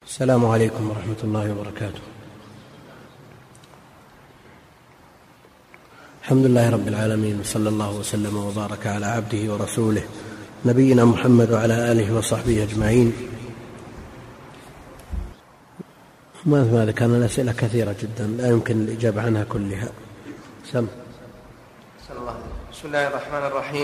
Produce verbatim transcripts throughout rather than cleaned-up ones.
السلام عليكم ورحمة الله وبركاته. الحمد لله رب العالمين، وصلى الله وسلم وبارك على عبده ورسوله نبينا محمد وعلى آله وصحبه أجمعين. ماذا كان الأسئلة كثيرة جدا لا يمكن الإجابة عنها كلها. سم بسم الله الرحمن الرحيم.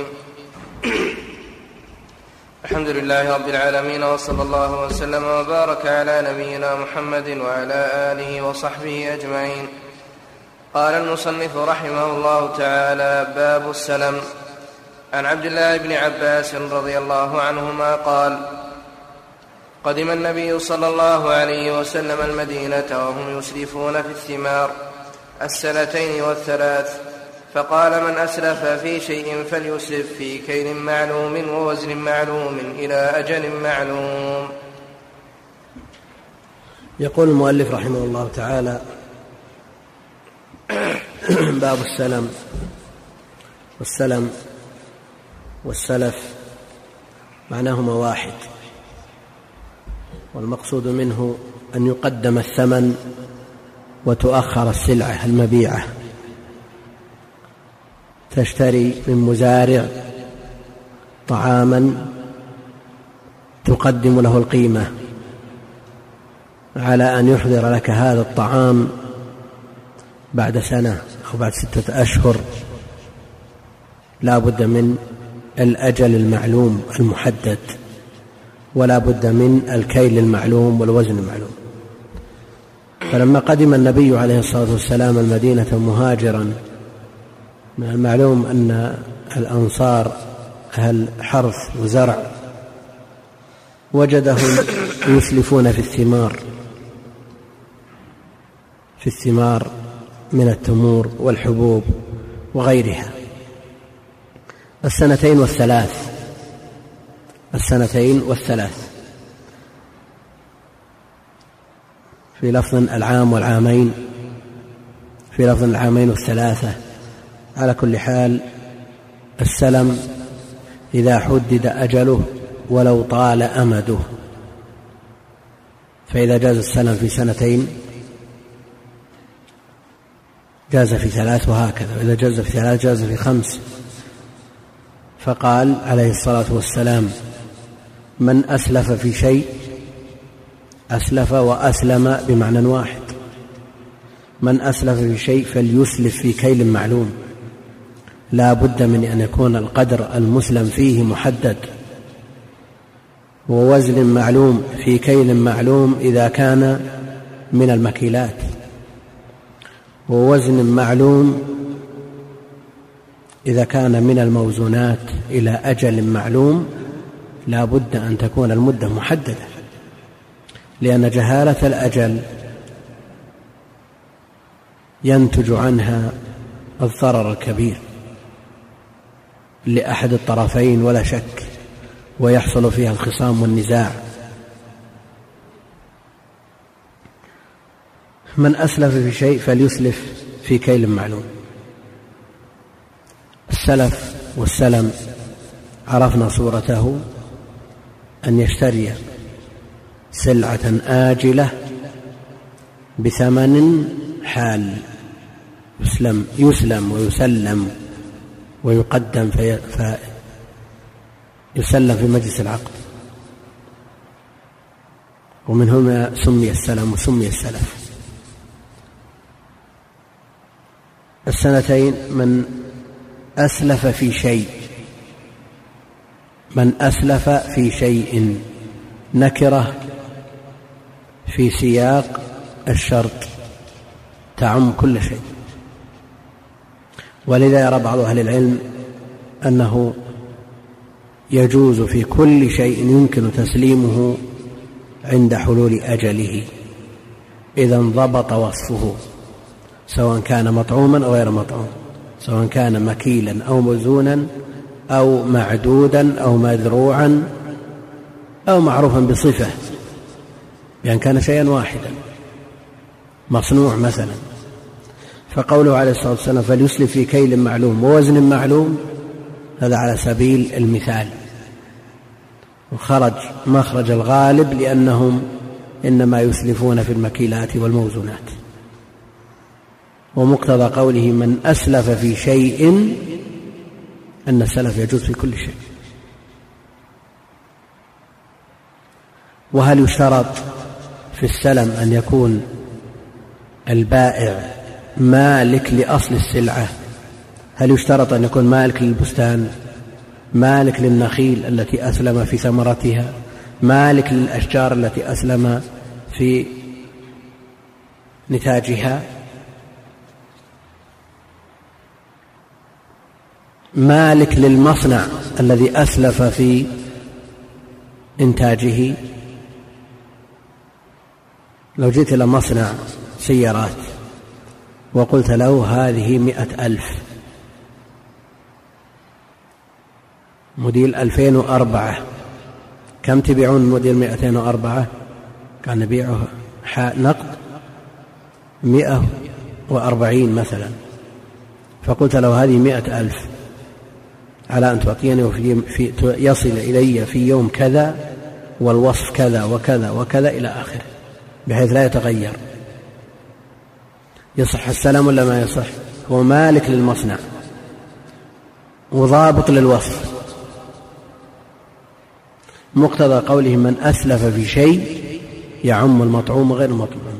الحمد لله رب العالمين، وصلى الله وسلم وبارك على نبينا محمد وعلى آله وصحبه أجمعين. قال المصنف رحمه الله تعالى: باب السلم. عن عبد الله بن عباس رضي الله عنهما قال: قدم النبي صلى الله عليه وسلم المدينة وهم يسرفون في الثمار السنتين والثلاث، فقال: من أسلف في شيء فليسلف في كيل معلوم ووزن معلوم إلى أجل معلوم. يقول المؤلف رحمه الله تعالى: باب السلم. والسلم والسلف معناهما واحد، والمقصود منه أن يقدم الثمن وتؤخر السلعة المبيعة. تشتري من مزارع طعاما تقدم له القيمة على أن يحضر لك هذا الطعام بعد سنة أو بعد ستة أشهر، لا بد من الأجل المعلوم المحدد، ولا بد من الكيل المعلوم والوزن المعلوم. فلما قدم النبي عليه الصلاة والسلام المدينة مهاجرا، من المعلوم أن الأنصار أهل حرث وزرع، وجدهم يسلفون في الثمار في الثمار من التمور والحبوب وغيرها السنتين والثلاث السنتين والثلاث في لفظ العام والعامين، في لفظ العامين والثلاثة. على كل حال السلم إذا حدد أجله ولو طال أمده، فإذا جاز السلم في سنتين جاز في ثلاث، وهكذا، وإذا جاز في ثلاث جاز في خمس. فقال عليه الصلاة والسلام: من أسلف في شيء، أسلف وأسلم بمعنى واحد، من أسلف في شيء فليسلف في كيل معلوم، لا بد من أن يكون القدر المسلم فيه محدد، ووزن معلوم في كيل معلوم إذا كان من المكيلات، ووزن معلوم إذا كان من الموزونات، إلى أجل معلوم. لا بد أن تكون المدة محددة، لأن جهالة الأجل ينتج عنها الضرر الكبير لأحد الطرفين ولا شك، ويحصل فيها الخصام والنزاع. من أسلف في شيء فليسلف في كيل معلوم. السلف والسلم عرفنا صورته: أن يشتري سلعة آجلة بثمن حال، يسلم, يسلم ويسلم ويقدم في فيسلم في مجلس العقد، ومن هنا سمي السلم وسمي السلف. السنتين: من أسلف في شيء، من أسلف في شيء نكرة في سياق الشرط تعم كل شيء، ولذا يرى بعض أهل العلم أنه يجوز في كل شيء يمكن تسليمه عند حلول أجله إذا انضبط وصفه، سواء كان مطعوما أو غير مطعوم، سواء كان مكيلا أو موزونا أو معدودا أو مذروعا أو معروفا بصفة، بأن كان شيئا واحدا مصنوع مثلا. فقوله عليه الصلاة والسلام: فليسلف في كيل معلوم ووزن معلوم، هذا على سبيل المثال، وخرج مخرج الغالب لأنهم إنما يسلفون في المكيلات والموزونات. ومقتضى قوله من أسلف في شيء أن السلف يجوز في كل شيء. وهل يشترط في السلم أن يكون البائع مالك لأصل السلعة؟ هل يشترط أن يكون مالك للبستان، مالك للنخيل التي أسلم في ثمرتها، مالك للأشجار التي أسلم في نتاجها، مالك للمصنع الذي أسلف في إنتاجه؟ لو جئت إلى مصنع سيارات وقلت له هذه مئة ألف موديل ألفين وأربعة، كم تبيعون موديل مئتين وأربعة؟ كان نبيعه نقد مئة وأربعين مثلا، فقلت له هذه مئة ألف على أن تعطيني في يصل إلي في يوم كذا والوصف كذا وكذا وكذا إلى آخره، بحيث لا يتغير. يصح السلام ولا ما يصح؟ هو مالك للمصنع وضابط للوصف. مقتضى قوله من أسلف في شيء يعم المطعوم غير المطعوم.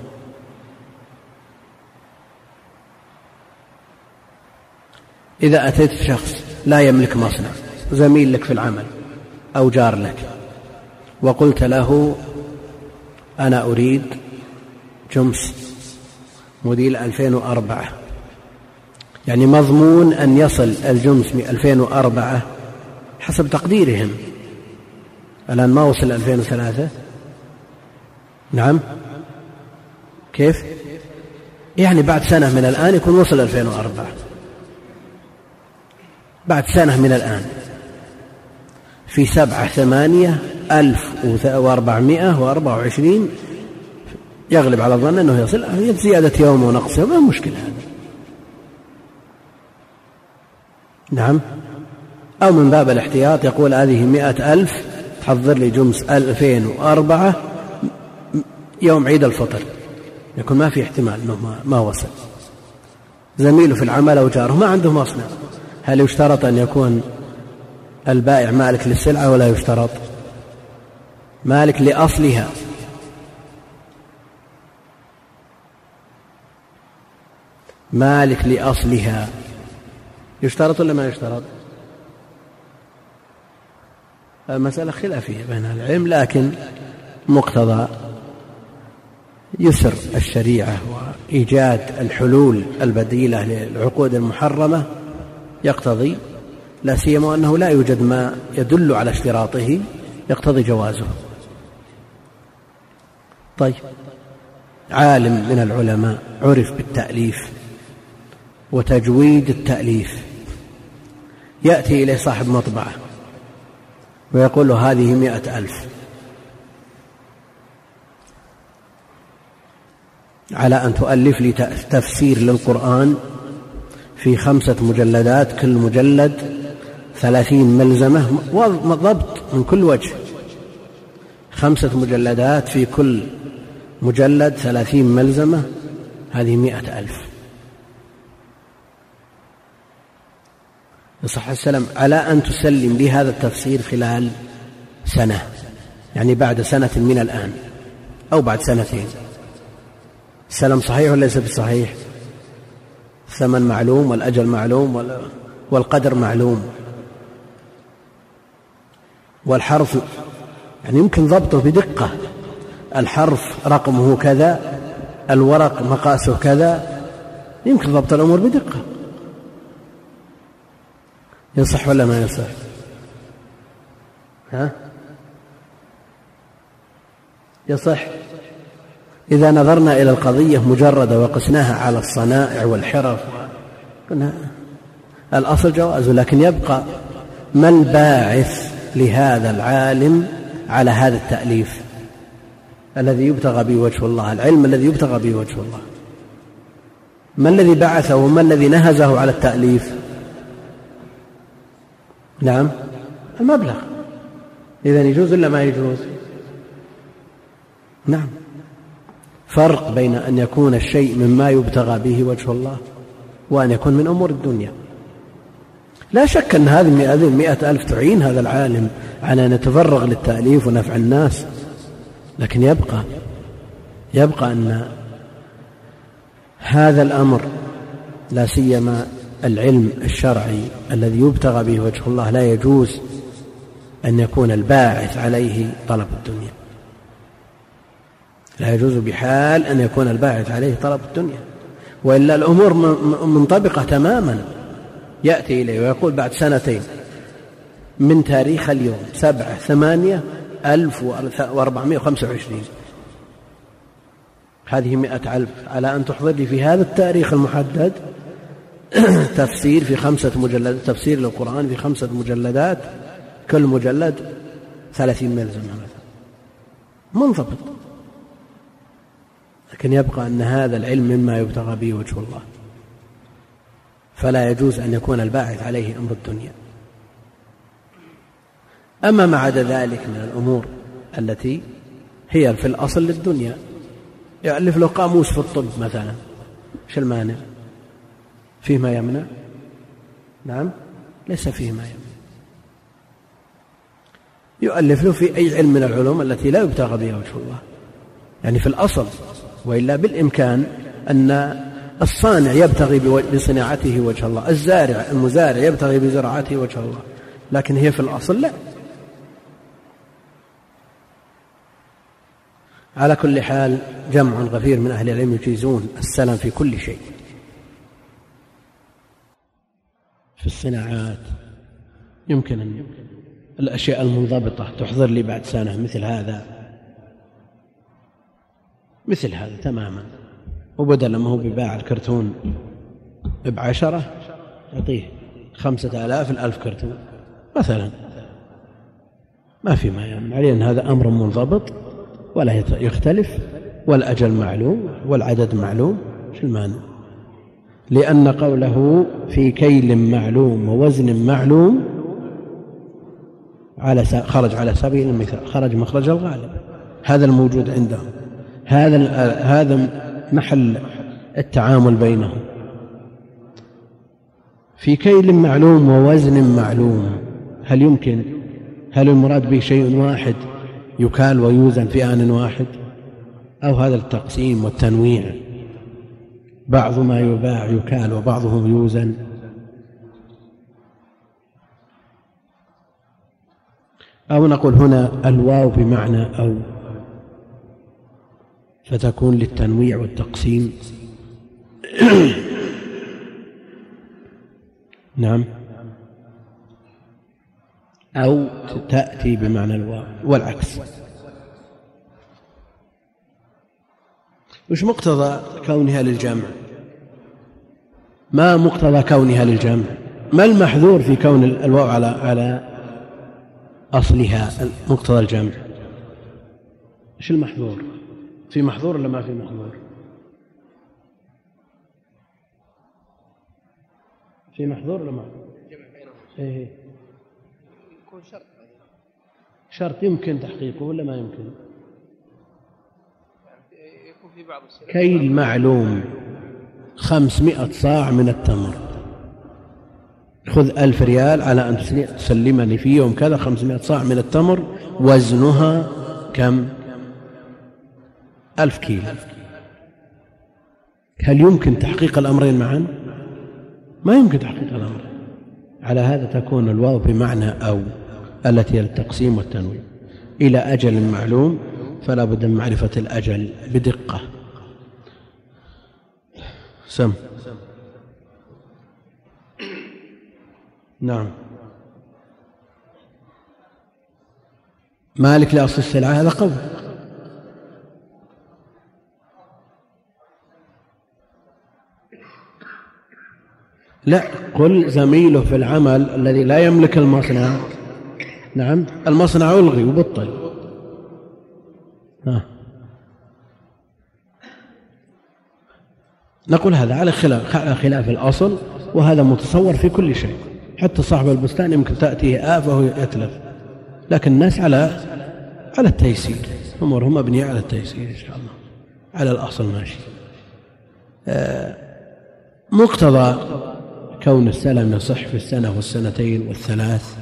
إذا أتيت شخص لا يملك مصنع، زميل لك في العمل أو جار لك، وقلت له أنا أريد جمس موديل ألفين وأربعة، يعني مضمون أن يصل الجمس من ألفين وأربعة حسب تقديرهم، الآن ما وصل ألفين وثلاثة. نعم كيف؟ يعني بعد سنة من الآن يكون وصل ألفين وأربعة، بعد سنة من الآن في سبعة ثمانية ألف وأربعمائة وأربعة وعشرين، يغلب على الظن أنه يصل زيادة يوم ونقص يوم، ما مشكلة هذا. نعم. أو من باب الاحتياط يقول هذه مئة ألف تحضر لي جمس ألفين وأربعة يوم عيد الفطر، يكون ما في احتمال أنه ما وصل. زميله في العمل أو جاره ما عنده مصنع، هل يشترط أن يكون البائع مالك للسلعة ولا يشترط؟ مالك لأصلها. مالك لأصلها يشترط ولا ما يشترط؟ مسألة خلافية بين العلم، لكن مقتضى يسر الشريعة وإيجاد الحلول البديلة للعقود المحرمة يقتضي، لا سيما أنه لا يوجد ما يدل على اشتراطه يقتضي جوازه. طيب، عالم من العلماء عرف بالتأليف وتجويد التأليف، يأتي إليه صاحب مطبعة ويقول له هذه مئة ألف على أن تؤلف لي تفسير للقرآن في خمسة مجلدات، كل مجلد ثلاثين ملزمة ضبط من كل وجه، خمسة مجلدات في كل مجلد ثلاثين ملزمة، هذه مئة ألف. يصح السلام على أن تسلم لي هذا التفسير خلال سنة، يعني بعد سنة من الآن أو بعد سنتين. السلام صحيح ولا ليس بصحيح؟ الثمن معلوم والأجل معلوم والقدر معلوم، والحرف يعني يمكن ضبطه بدقة، الحرف رقمه كذا، الورق مقاسه كذا، يمكن ضبط الأمور بدقة. يصح ولا ما يصح؟ ها؟ يصح. إذا نظرنا إلى القضية مجردة وقسناها على الصنائع والحرف قلنا الأصل جوازه، لكن يبقى ما الباعث لهذا العالم على هذا التأليف الذي يبتغى به وجه الله، العلم الذي يبتغى به وجه الله؟ ما الذي بعثه وما الذي نهزه على التأليف؟ نعم، المبلغ. إذن يجوز ولا ما يجوز؟ نعم. فرق بين أن يكون الشيء مما يبتغى به وجه الله وأن يكون من أمور الدنيا. لا شك أن هذه المئة ألف تعين هذا العالم على أن يتفرغ للتأليف ونفع الناس، لكن يبقى يبقى أن هذا الأمر لا سيما العلم الشرعي الذي يبتغى به وجه الله لا يجوز أن يكون الباعث عليه طلب الدنيا، لا يجوز بحال أن يكون الباعث عليه طلب الدنيا، وإلا الأمور منطبقة تماما. يأتي إليه ويقول بعد سنتين من تاريخ اليوم سبعة ثمانية ألف وأربعمائة وخمسة وعشرين، هذه مئة ألف على أن تحضر لي في هذا التاريخ المحدد تفسير في خمسة مجلدات، تفسير للقرآن في خمسة مجلدات، كل مجلد ثلاثين ملزمة مثلا، منضبط. لكن يبقى أن هذا العلم مما يبتغى به وجه الله، فلا يجوز أن يكون الباعث عليه أمر الدنيا. أما ما عدا ذلك من الأمور التي هي في الأصل للدنيا، يألف له قاموس في الطب مثلا، ايش المانع؟ فيه ما يمنع؟ نعم، ليس فيه ما يمنع. يؤلف له في أي علم من العلوم التي لا يبتغى بها وجه الله، يعني في الأصل، وإلا بالإمكان أن الصانع يبتغي بصناعته وجه الله، الزارع المزارع يبتغي بزراعته وجه الله، لكن هي في الأصل لا. على كل حال جمع غفير من أهل العلم يجيزون السلم في كل شيء. في الصناعات يمكن أن الأشياء المنضبطة تحضر لي بعد سنة مثل هذا مثل هذا تماما، وبدل ما هو بباع الكرتون بعشرة يعطيه خمسة آلاف الألف كرتون مثلا، ما في ما يمنع، لأن هذا أمر منضبط ولا يختلف، والأجل معلوم والعدد معلوم، شو المانع؟ لأن قوله في كيل معلوم ووزن معلوم على خرج على سبيل المثال، خرج مخرج الغالب، هذا الموجود عندهم، هذا هذا محل التعامل بينهم. في كيل معلوم ووزن معلوم، هل يمكن هل المراد به شيء واحد يكال ويوزن في آن واحد، أو هذا التقسيم والتنويع، بعض ما يباع يكال وبعضه يوزن؟ أو نقول هنا الواو بمعنى أو، فتكون للتنويع والتقسيم. نعم، أو تأتي بمعنى الواو والعكس. وش مقتضى كونها للجمع؟ ما مقتضى كونها للجمع؟ ما المحذور في كون الواو على على أصلها مقتضى الجمع؟ إيش المحذور؟ في محذور ولا ما في محذور؟ في محذور ولا ما؟ إيه يكون شرط، شرط يمكن تحقيقه ولا ما يمكن؟ يكون في بعض السلام. كيل معلوم خمسمائة صاع من التمر، خذ ألف ريال على أن تسلمني في يوم كذا خمسمائة صاع من التمر، وزنها كم؟ ألف كيلو. هل يمكن تحقيق الأمرين معا؟ ما يمكن تحقيق الأمر. على هذا تكون الواو بمعنى أو التي هي التقسيم والتنوين إلى أجل معلوم، فلا بد من معرفة الأجل بدقة. سم. نعم. مالك لأصل السلعة، هذا قول. لا، قل زميله في العمل الذي لا يملك المصنع، نعم المصنع يلغي وبطل. ها. نقول هذا على خلاف على خلاف الأصل، وهذا متصور في كل شيء، حتى صاحب البستان يمكن تأتيه آفة ويتلف، لكن الناس على على التيسير، أمورهم مبنية على التيسير إن شاء الله، على الأصل ماشي. مقتضى كون السلم يصح في السنة والسنتين والثلاث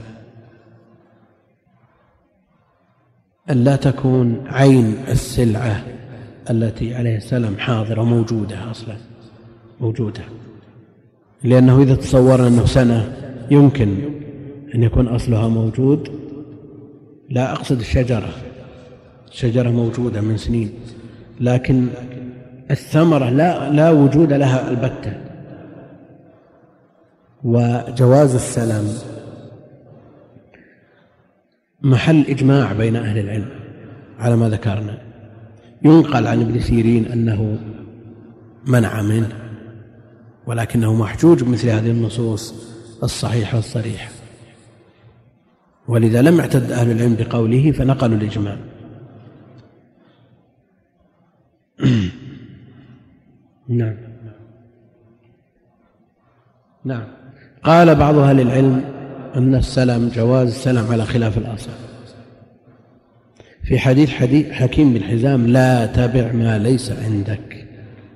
أن لا تكون عين السلعة التي عليها السلم حاضرة موجودة أصلا موجودة، لأنه إذا تصورنا أنه سنة يمكن أن يكون أصلها موجود، لا أقصد الشجرة، الشجرة موجودة من سنين، لكن الثمرة لا, لا وجود لها البتة. وجواز السلم محل إجماع بين أهل العلم على ما ذكرنا. ينقل عن ابن سيرين أنه منع منه، ولكنه محجوج بمثل هذه النصوص الصحيحة الصريحة، ولذا لم يعتد أهل العلم بقوله فنقلوا الإجماع. نعم نعم. قال بعض أهل العلم أن السلم جواز السلم على خلاف الأصل في حديث حديث حكيم بن حزام: لا تبع ما ليس عندك،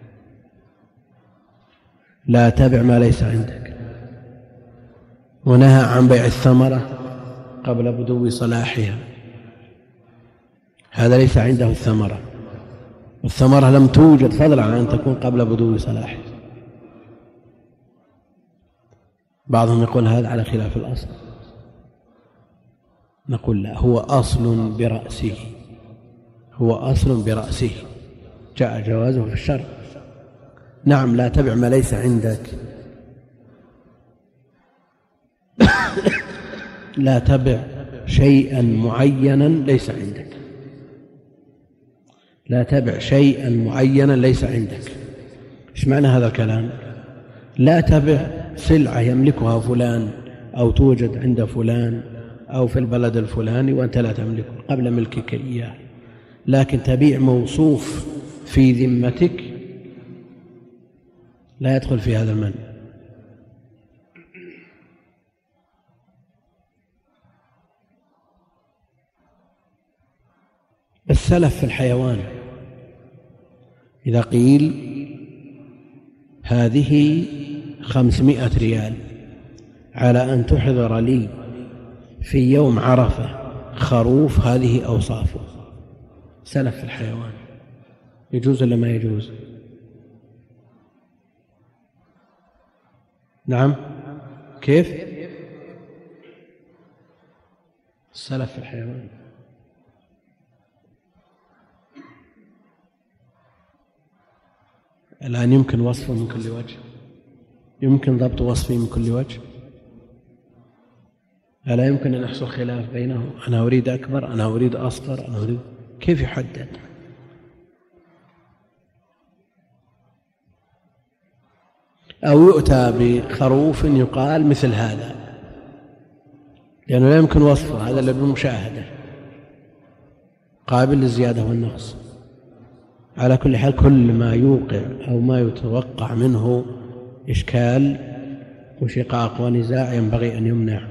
لا تبع ما ليس عندك. ونهى عن بيع الثمرة قبل بدو صلاحها، هذا ليس عنده الثمرة، والثمرة لم توجد فضلا عن أن تكون قبل بدو صلاحها. بعضهم يقول هذا على خلاف الأصل، نقول لا، هو أصل برأسه، هو أصل برأسه جاء جوازه في الشرع. نعم، لا تبع ما ليس عندك، لا تبع شيئا معينا ليس عندك، لا تبع شيئا معينا ليس عندك. ايش معنى هذا الكلام؟ لا تبع سلعة يملكها فلان أو توجد عند فلان أو في البلد الفلاني وأنت لا تملكه قبل ملكك إياه، لكن تبيع موصوف في ذمتك لا يدخل في هذا المنع. السلف في الحيوان، إذا قيل هذه خمسمائة ريال على أن تحضر لي في يوم عرفة خروف هذه أوصافه، سلف في الحيوان، يجوز ولا ما يجوز؟ نعم، كيف؟ السلف في الحيوان الآن يمكن وصفه من كل وجه، يمكن ضبط وصفه من كل وجه، ألا يمكن أن يحصل خلاف بينهم؟ أنا أريد أكبر، أنا أريد أصغر، أنا أريد، كيف يحدد؟ أو يؤتى بخروف يقال مثل هذا، لأنه لا يمكن وصفه، هذا اللي بالمشاهدة قابل للزيادة والنقص. على كل حال كل ما يوقع أو ما يتوقع منه إشكال وشقاق ونزاع ينبغي أن يمنع.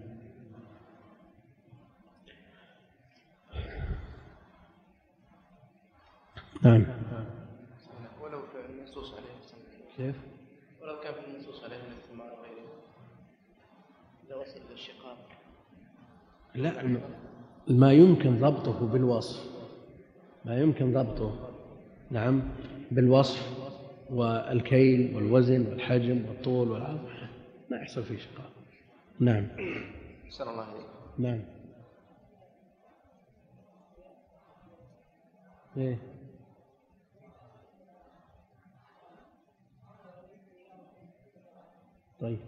نعم. ولو في النصوص عليه كيف؟ ولو كان في النصوص عليه الاثمار وغيره إذا وصل للشقاق، لا، ما يمكن ضبطه بالوصف، ما يمكن ضبطه نعم بالوصف والكيل والوزن والحجم والطول والعرض ما يحصل فيه شقاق. نعم. أحسن الله عليك. نعم. ايه طيب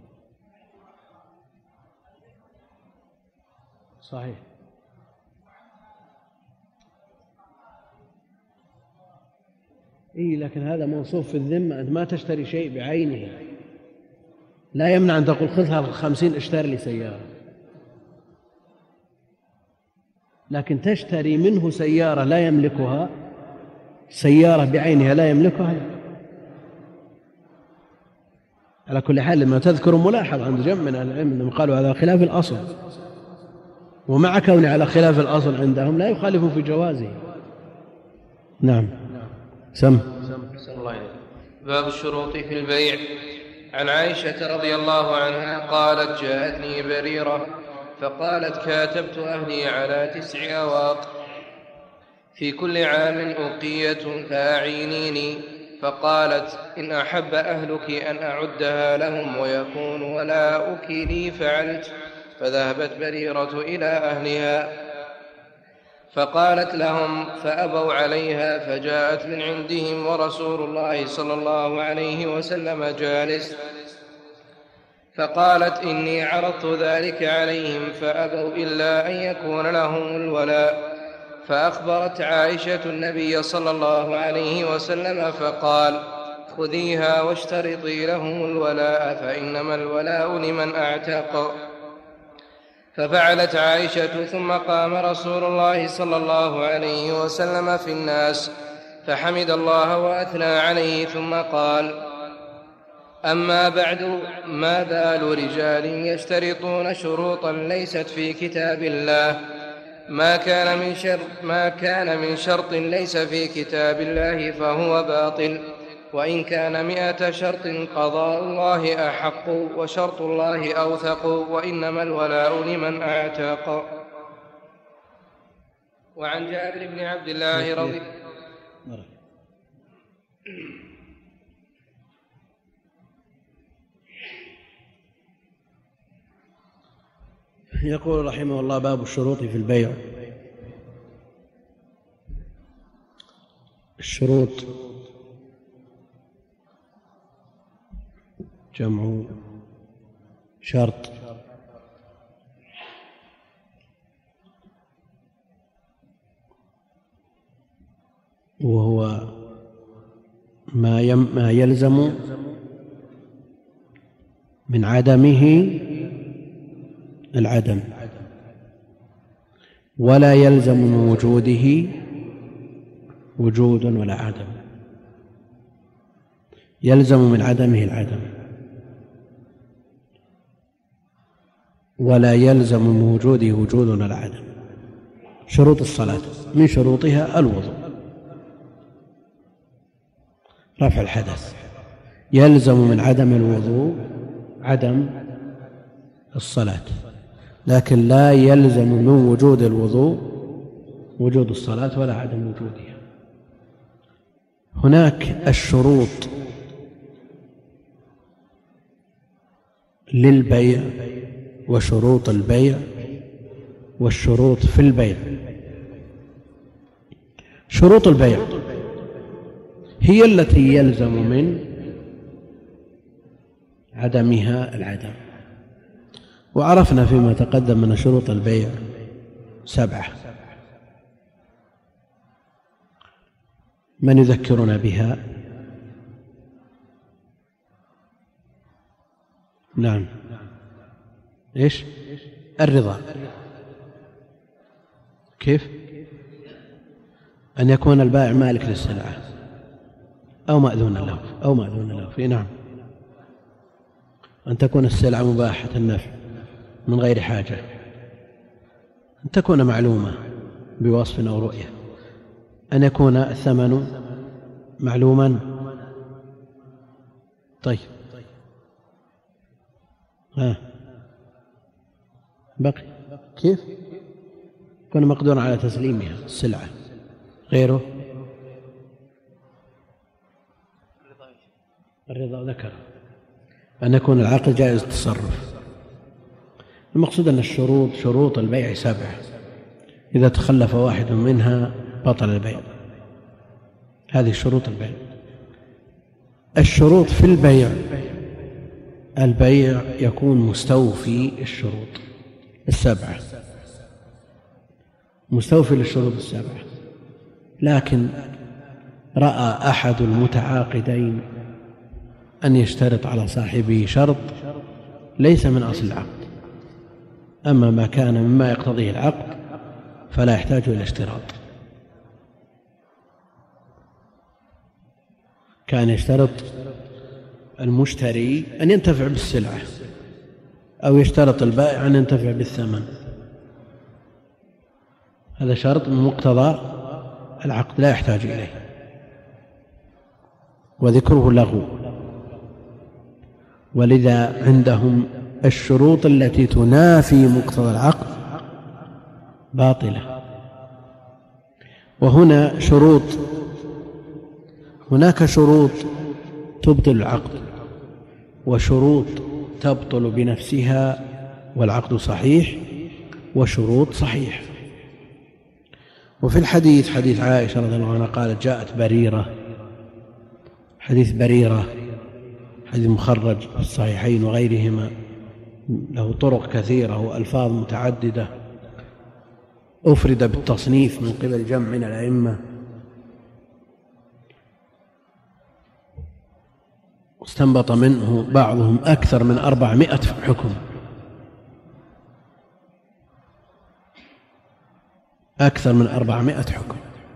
صحيح. إيه لكن هذا موصوف في الذمة، أنت ما تشتري شيء بعينه، لا يمنع أن تقول خذها الخمسين اشتري لي سيارة، لكن تشتري منه سيارة لا يملكها، سيارة بعينها لا يملكها. على كل حال لما تذكر ملاحظ عند جمع من العلم أنهم قالوا على خلاف الأصل، ومع كونه على خلاف الأصل عندهم لا يخالف في جوازه. نعم. سم. باب الشروط في البيع. عن عائشة رضي الله عنها قالت جاءتني بريرة فقالت كاتبت أهلي على تسع أواق في كل عام أوقية فأعينيني، فقالت إن أحب أهلك أن أعدها لهم ويكون ولاؤك لي فعلت. فذهبت بريرة إلى أهلها فقالت لهم فأبوا عليها، فجاءت من عندهم ورسول الله صلى الله عليه وسلم جالس، فقالت إني عرضت ذلك عليهم فأبوا إلا أن يكون لهم الولاء. فأخبرت عائشة النبي صلى الله عليه وسلم فقال خذيها واشترطي لهم الولاء فإنما الولاء لمن أعتق. ففعلت عائشة ثم قام رسول الله صلى الله عليه وسلم في الناس فحمد الله وأثنى عليه ثم قال أما بعد ما بال رجال يشترطون شروطا ليست في كتاب الله ما كان من شرط, ما كان من شرط ليس في كتاب الله فهو باطل، وإن كان مئة شرط قضاء الله أحق وشرط الله أوثق، وإنما الولاء لمن أعتق. وعن جابر بن عبد الله رضي يقول رحمه الله باب الشروط في البيع. الشروط جمع شرط، وهو ما ما يلزم من عدمه العدم، ولا يلزم من وجوده وجود ولا عدم. يلزم من عدمه العدم، ولا يلزم من وجوده وجود ولا عدم. شروط الصلاة من شروطها الوضوء، رفع الحدث. يلزم من عدم الوضوء عدم الصلاة، لكن لا يلزم من وجود الوضوء وجود الصلاة ولا عدم وجودها. هناك الشروط للبيع وشروط البيع والشروط في البيع. شروط البيع هي التي يلزم من عدمها العدم، وعرفنا فيما تقدم من شروط البيع سبعة. من يذكرنا بها؟ نعم. إيش؟ الرضا. كيف؟ أن يكون البائع مالك للسلعة أو مأذون له أو مأذون له فيه. نعم. أن تكون السلعة مباحة النفع من غير حاجة، أن تكون معلومة بوصف أو رؤية، أن يكون الثمن معلوما. طيب ها بقي كيف؟ يكون مقدور على تسليمها السلعة. غيره الرضا ذكر أن يكون العقد جائز التصرف. المقصود أن الشروط شروط البيع سبعة، إذا تخلف واحد منها بطل البيع. هذه شروط البيع. الشروط في البيع، البيع يكون مستوفي الشروط السبعة، مستوفي للشروط السبعة، لكن رأى أحد المتعاقدين أن يشترط على صاحبه شرط ليس من أصل العقد، أما ما كان مما يقتضيه العقد فلا يحتاج إلى اشتراط. كان يشترط المشتري أن ينتفع بالسلعة، أو يشترط البائع أن ينتفع بالثمن، هذا شرط من مقتضى العقد لا يحتاج إليه. وذكره لغو، ولذا عندهم الشروط التي تنافي مقتضى العقد باطلة. وهنا شروط، هناك شروط تبطل العقد وشروط تبطل بنفسها والعقد صحيح، وشروط صحيح. وفي الحديث حديث عائشة رضي الله عنها قالت جاءت بريرة، حديث بريرة حديث مخرج في الصحيحين وغيرهما، له طرق كثيرة وألفاظ متعددة، أفرد بالتصنيف من قبل جمع من الأئمة، واستنبط منه بعضهم أكثر من أربعمائة حكم، أكثر من أربعمائة حكم،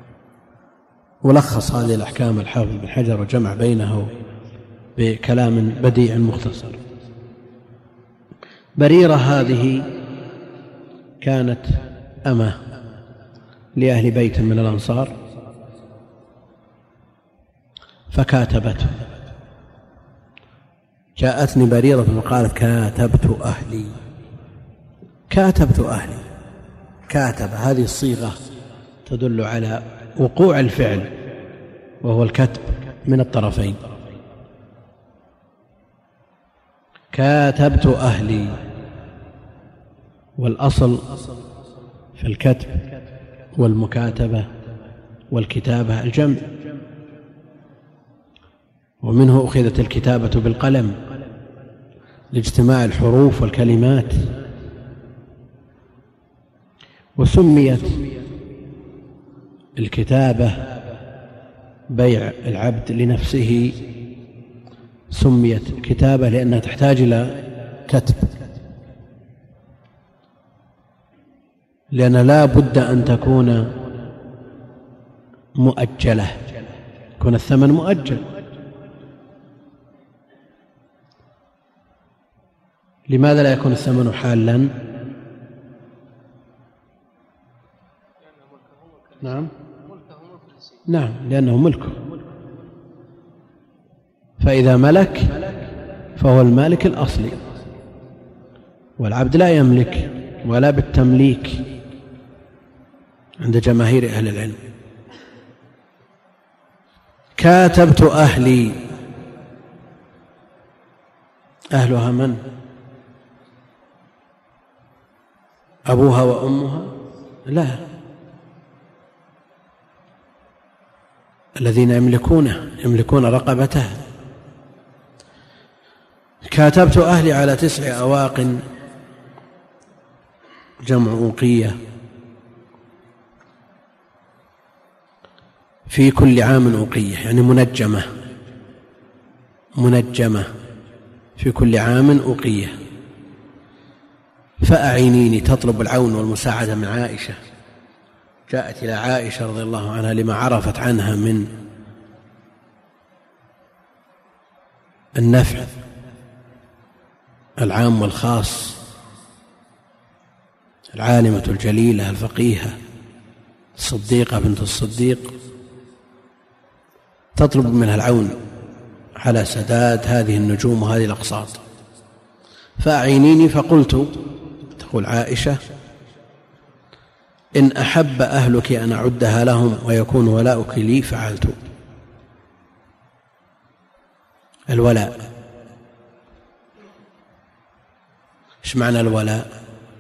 ولخص هذه الأحكام الحافظ بن حجر وجمع بينه بكلام بديع مختصر. بريرة هذه كانت أمة لأهل بيت من الأنصار، فكاتبته، جاءتني بريرة فقالت كاتبت أهلي، كاتبت أهلي، كاتب هذه الصيغة تدل على وقوع الفعل وهو الكتب من الطرفين، كاتبت أهلي، والأصل في الكتب والمكاتبة والكتابة الجمع، ومنه أخذت الكتابة بالقلم لاجتماع الحروف والكلمات، وسميت الكتابة بيع العبد لنفسه، سميت كتابة لأنها تحتاج إلى كتب، لأن لا بد أن تكون مؤجلة، يكون الثمن مؤجل. لماذا لا يكون الثمن حالا؟ نعم نعم لأنه ملكه، فإذا ملك فهو المالك الأصلي، والعبد لا يملك ولا بالتمليك عند جماهير أهل العلم. كاتبت أهلي، أهلها من؟ أبوها وأمها؟ لا، الذين يملكونه يملكون رقبتها. كاتبت أهلي على تسع أواق، جمع أوقية، في كل عام أوقية، يعني منجمة، منجمة في كل عام أوقية. فأعينيني، تطلب العون والمساعدة من عائشة، جاءت إلى عائشة رضي الله عنها لما عرفت عنها من النفع العام والخاص، العالمة الجليلة الفقيهة الصديقة بنت الصديق، تطلب منها العون على سداد هذه النجوم وهذه الأقساط. فأعينيني، فقلت، تقول عائشة، إن أحب أهلك أن أعدها لهم ويكون ولاؤك لي فعلت. الولاء، إيش معنى الولاء؟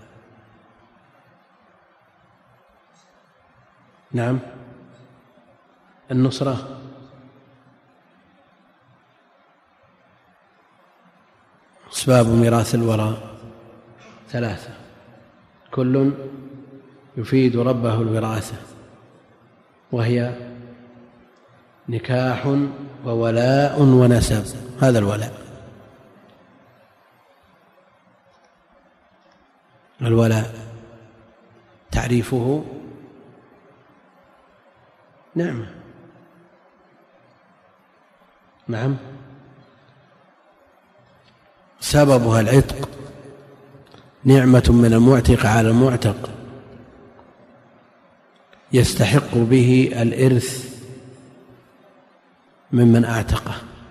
نعم، النصرة، أسباب ميراث الوراء ثلاثة، كل يفيد ربه الوراثة، وهي نكاح وولاء ونسب، هذا الولاء. الولاء تعريفه نعمة، نعم، سببها العتق، نعمة من المعتق على المعتق يستحق به الإرث ممن أعتقه.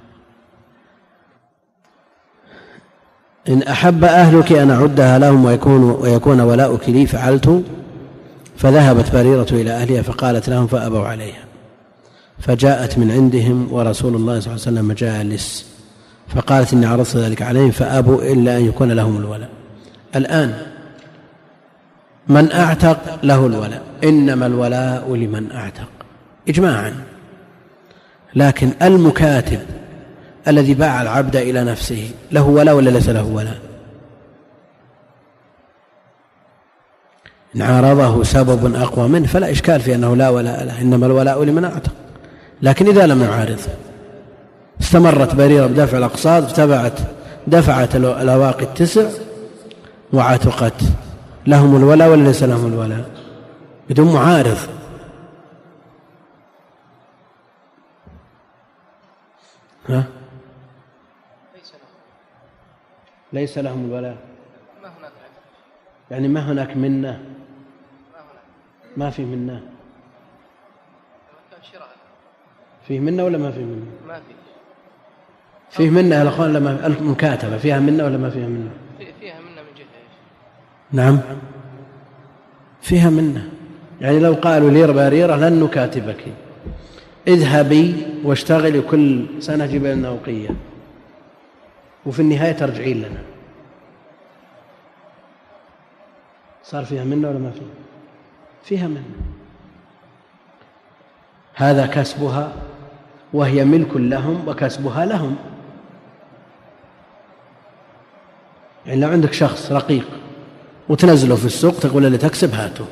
إن أحب أهلك أن أعدها لهم ويكون, ويكون ولاؤك لي فعلت. فذهبت بريرة إلى أهلها فقالت لهم فأبوا عليها، فجاءت من عندهم ورسول الله صلى الله عليه وسلم جالس، فقالت إني عرضت ذلك عليهم فأبوا إلا أن يكون لهم الولاء. الآن من أعتق له الولاء، إنما الولاء لمن أعتق إجماعا. لكن المكاتب الذي باع العبد إلى نفسه له ولاء ولا ليس له ولاء؟ إن عارضه سبب أقوى منه فلا إشكال في أنه لا ولاء له، إنما الولاء لمن أعتق. لكن إذا لم يعارض استمرت بريرة بدفع الأقساط، فتبعت دفعت الأواقي التسع وعتقت، لهم الولاء ولا ليس لهم الولاء؟ بدون معارض. ها؟ ليس لهم الولاء، يعني ما هناك منة، ما في منة، فيه منة ولا ما فيه منة؟ ما فيه. فيه منة يا أخوان لما المكاتبة فيها منة ولا ما فيها منة؟ فيها منة من جهة إيش؟ نعم فيها منة. يعني لو قالوا لي بريرة لن نكاتبك، اذهبي واشتغلي كل سنة جيب لنا أوقية وفي النهاية ترجعين لنا، صار فيها منة ولا ما فيها؟ فيها منة. هذا كسبها وهي ملك لهم وكسبها لهم. يعني لو عندك شخص رقيق وتنزله في السوق تقول اللي تكسب هاته،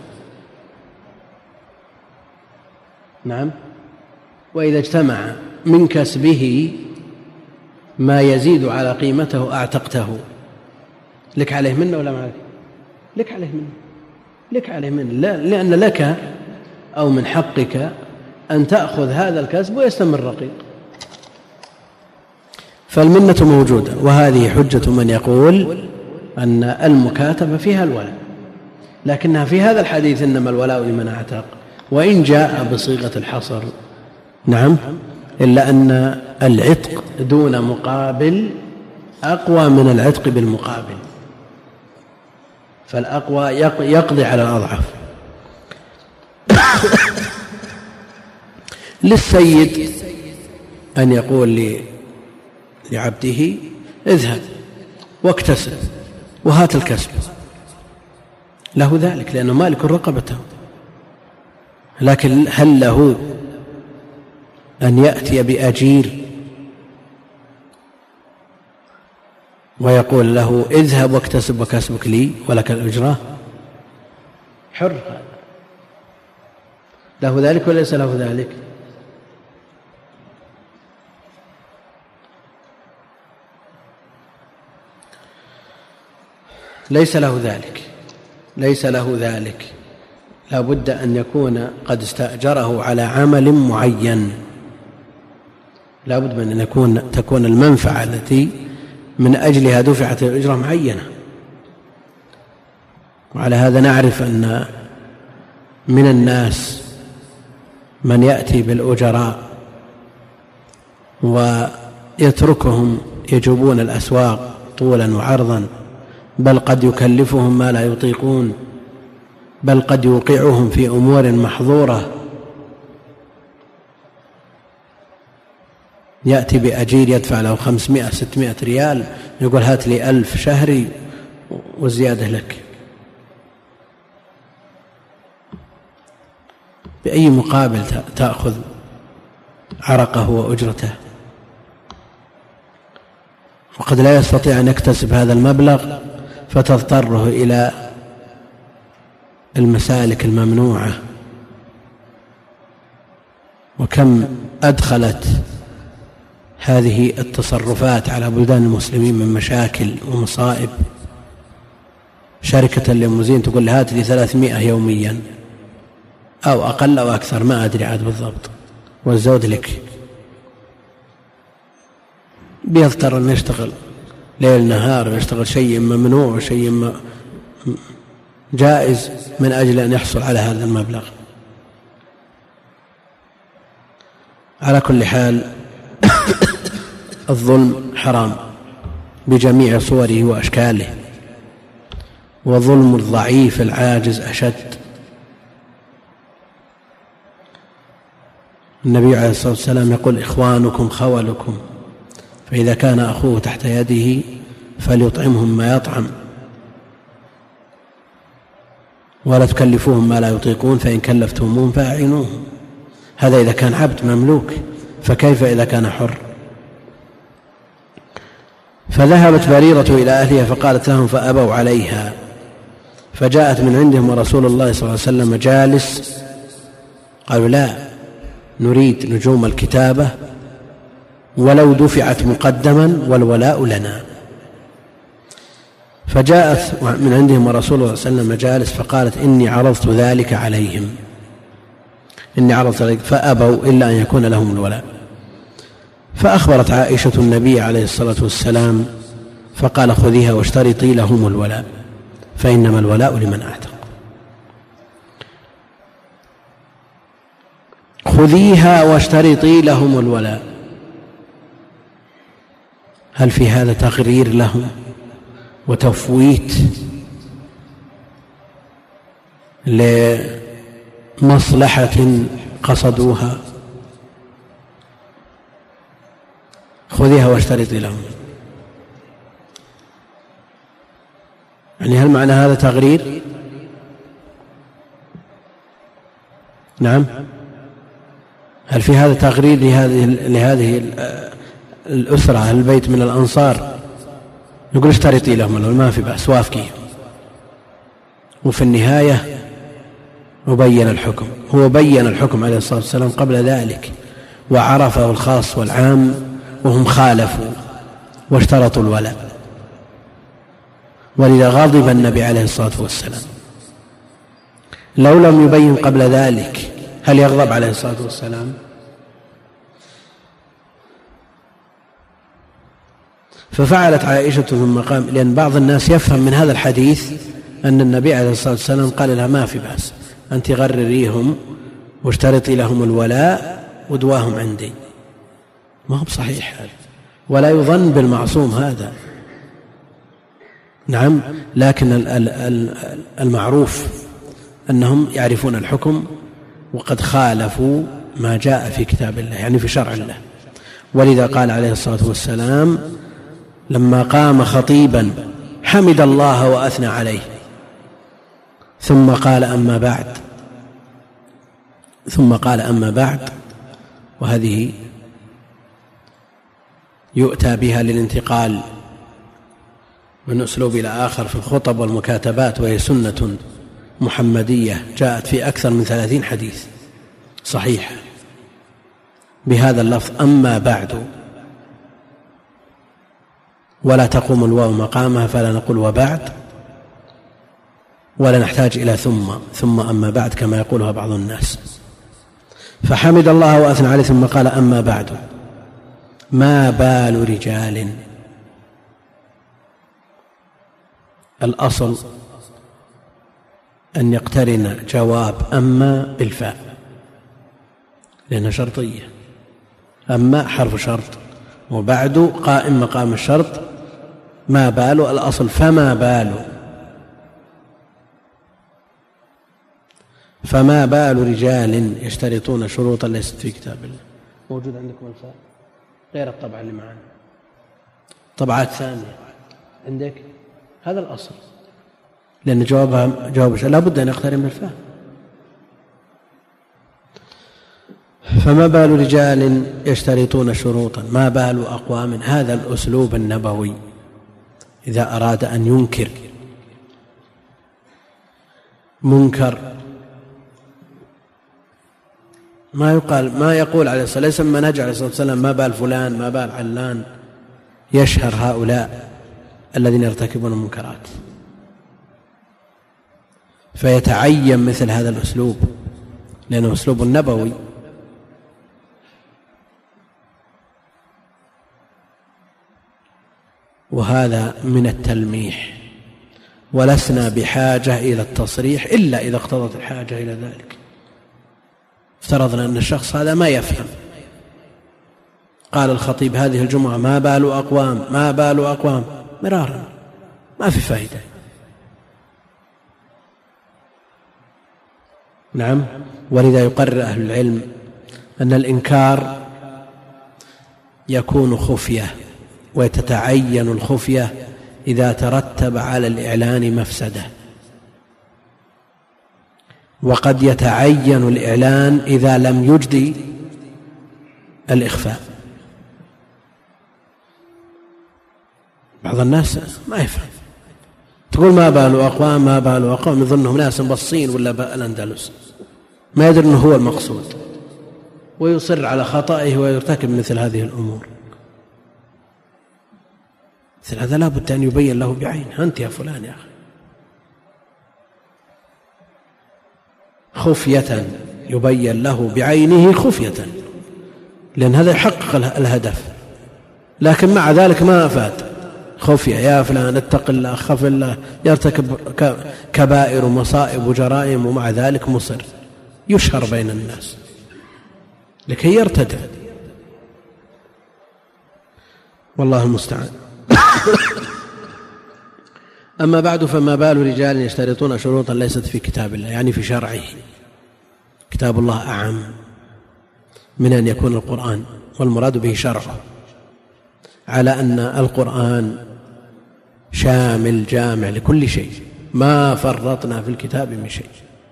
نعم، وإذا اجتمع من كسبه ما يزيد على قيمته أعتقته، لك عليه منه ولا ما عليك؟ لك عليه منه، لك عليه منه، لا لأن لك أو من حقك أن تأخذ هذا الكسب ويستمر الرقيق. فالمنة موجودة، وهذه حجة من يقول أن المكاتبة فيها الولاء، لكنها في هذا الحديث إنما الولاء لمن أعتق، وإن جاء بصيغة الحصر نعم، إلا أن العتق دون مقابل أقوى من العتق بالمقابل، فالأقوى يقضي على الأضعف. للسيد أن يقول لعبده اذهب واكتسب وهات الكسب، له ذلك لأنه مالك رقبته. لكن هل له أن يأتي بأجير ويقول له اذهب واكتسب وكسبك لي ولك الأجرة؟ حر، له ذلك وليس له ذلك؟ ليس له ذلك، ليس له ذلك. لا بد أن يكون قد استأجره على عمل معين، لا بد من أن يكون تكون المنفعة التي من أجلها دفعت الأجرة معينة. وعلى هذا نعرف أن من الناس من يأتي بالأجراء ويتركهم يجوبون الأسواق طولا وعرضا، بل قد يكلفهم ما لا يطيقون، بل قد يوقعهم في أمور محظورة. يأتي بأجير يدفع له خمسمائة ستمائة ريال، يقول هات لي ألف شهري وزيادة لك. بأي مقابل تأخذ عرقه وأجرته؟ وقد لا يستطيع أن يكتسب هذا المبلغ فتضطره إلى المسالك الممنوعة. وكم أدخلت هذه التصرفات على بلدان المسلمين من مشاكل ومصائب. شركة الليموزين تقول هات لي ثلاثمائة يوميا أو أقل أو أكثر، ما أدري عاد بالضبط، والزود لك. بيضطر أن يشتغل ليل نهار ويشتغل شيء ممنوع وشيء جائز من أجل أن يحصل على هذا المبلغ. على كل حال الظلم حرام بجميع صوره وأشكاله، وظلم الضعيف العاجز أشد. النبي عليه الصلاة والسلام يقول: إخوانكم خولكم، فإذا كان أخوه تحت يده فليطعمهم ما يطعم، ولا تكلفوهم ما لا يطيقون، فإن كلفتموهم فأعينوهم. هذا إذا كان عبد مملوك، فكيف إذا كان حر؟ فذهبت بريرة إلى أهلها فقالت لهم فأبوا عليها، فجاءت من عندهم ورسول الله صلى الله عليه وسلم جالس، قالوا: لا نريد نجوم الكتابة ولو دفعت مقدما والولاء لنا. فجاءت من عندهم ورسول الله صلى الله عليه وسلم جالس فقالت: إني عرضت ذلك عليهم، إني عرضت ذلك فأبوا إلا أن يكون لهم الولاء. فأخبرت عائشة النبي عليه الصلاة والسلام فقال: خذيها واشترطي لهم الولاء، فإنما الولاء لمن أعتق. خذيها واشترطي لهم الولاء، هل في هذا تغرير لهم وتفويت لمصلحة قصدوها؟ خذيها واشترطي لهم، يعني هل معنى هذا تغرير؟ نعم، هل في هذا تغرير لهذه لهذه الأسرة البيت من الأنصار؟ نقول اشترطي لهم، ما في بأس، وافقي. وفي النهاية وبين الحكم، هو بين الحكم عليه الصلاة والسلام قبل ذلك وعرفه الخاص والعام، وهم خالفوا واشترطوا الولاء، ولذا غضب النبي عليه الصلاة والسلام. لو لم يبين قبل ذلك هل يغضب عليه الصلاة والسلام؟ ففعلت عائشة ثم قام، لأن بعض الناس يفهم من هذا الحديث أن النبي عليه الصلاة والسلام قال لها: ما في بأس، أنت غرريهم واشترطي لهم الولاء ودواهم عندي. ما هو بصحيح هذا، ولا يظن بالمعصوم هذا. نعم، لكن المعروف أنهم يعرفون الحكم وقد خالفوا ما جاء في كتاب الله، يعني في شرع الله. ولذا قال عليه الصلاة والسلام لما قام خطيبا حمد الله وأثنى عليه، ثم قال: أما بعد، ثم قال: أما بعد. وهذه يؤتى بها للانتقال من أسلوب إلى آخر في الخطب والمكاتبات، وهي سنة محمدية جاءت في أكثر من ثلاثين حديث صحيح بهذا اللفظ: أما بعد. ولا تقوم الواو مقامها، فلا نقول وبعد، ولا نحتاج إلى ثم ثم أما بعد كما يقولها بعض الناس. فحمد الله وأثنى عليه ثم قال: أما بعد، ما بال رجال. الأصل أن يقترن جواب أما بالفاء لأنها شرطية، أما حرف شرط، وبعد قائم مقام الشرط. ما بال الأصل فما بال، فما بال رجال يشترطون شروطا ليست في كتاب الله. موجود عندكم الفاء غير الطبعة اللي معنا، طبعات ثانية عندك، هذا الأصل، لأن جوابها جواب لا بد أن يقترن من الفاء. فما بال رجال يشترطون شروطا، ما بال أقوام. هذا الأسلوب النبوي إذا أراد أن ينكر منكر ما يقال ما يقول عليه الصلاة والسلام، ليس منهج عليه الصلاة والسلام ما بال فلان ما بال علان، يشهر هؤلاء الذين يرتكبون المنكرات، فيتعين مثل هذا الأسلوب لأنه أسلوب نبوي. وهذا من التلميح، ولسنا بحاجة إلى التصريح إلا إذا اقتضت الحاجة إلى ذلك. افترضنا أن الشخص هذا ما يفهم قال الخطيب هذه الجمعة ما بال أقوام ما بال أقوام مرارا، ما في فائدة. نعم. ولذا يقرر أهل العلم أن الإنكار يكون خفية، وتتعين الخفية إذا ترتب على الإعلان مفسدة، وقد يتعين الإعلان إذا لم يجدي الإخفاء. بعض الناس ما يفهم، تقول ما بال أقوام ما بال أقوام، يظنهم ناس بالصين ولا بالأندلس، ما يدري أنه هو المقصود، ويصر على خطئه ويرتكب مثل هذه الأمور. مثل هذا لا بد أن يبين له بعينه، أنت يا فلان يا أخي، خفية، يبين له بعينه خفية، لأن هذا يحقق الهدف. لكن مع ذلك ما أفاد، خفية يا فلان اتق الله خف الله، يرتكب كبائر ومصائب وجرائم ومع ذلك مصر، يشهر بين الناس لكي يرتدع. والله المستعان. أما بعد، فما بال رجال يشترطون شروطا ليست في كتاب الله، يعني في شرعه. كتاب الله أعم من أن يكون القرآن، والمراد به شرعه، على أن القرآن شامل جامع لكل شيء، ما فرطنا في الكتاب من شيء.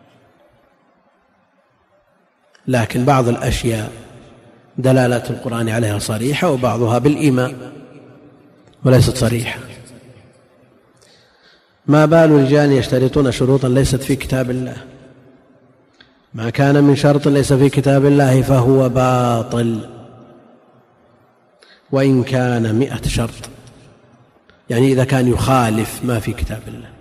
لكن بعض الأشياء دلالة القرآن عليها صريحة، وبعضها بالإيمان وليست صريحة. ما بال رجال يشترطون شروطا ليست في كتاب الله، ما كان من شرط ليس في كتاب الله فهو باطل وإن كان مئة شرط، يعني إذا كان يخالف ما في كتاب الله.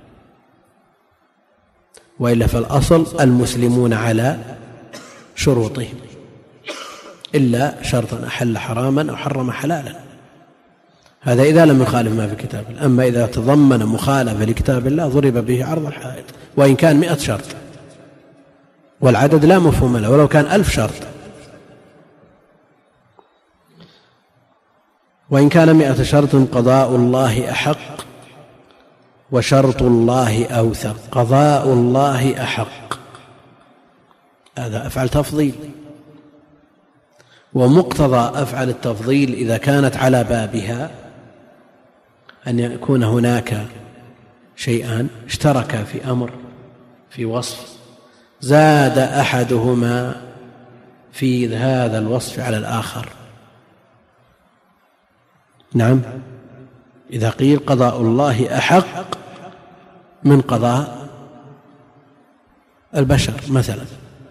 وإلا فالأصل المسلمون على شروطهم، إلا شرطا أحل حراما أو حرم حلالا، هذا إذا لم يخالف ما في كتاب الله. أما إذا تضمن مخالفة لكتاب الله ضرب به عرض الحائط، وإن كان مئة شرط، والعدد لا مفهوم له، ولو كان ألف شرط. وإن كان مئة شرط قضاء الله أحق وشرط الله أوثق. قضاء الله أحق، هذا أفعل تفضيل، ومقتضى أفعل التفضيل إذا كانت على بابها أن يكون هناك شيئان اشتركا في أمر في وصف، زاد أحدهما في هذا الوصف على الآخر. نعم. إذا قيل قضاء الله أحق من قضاء البشر مثلا،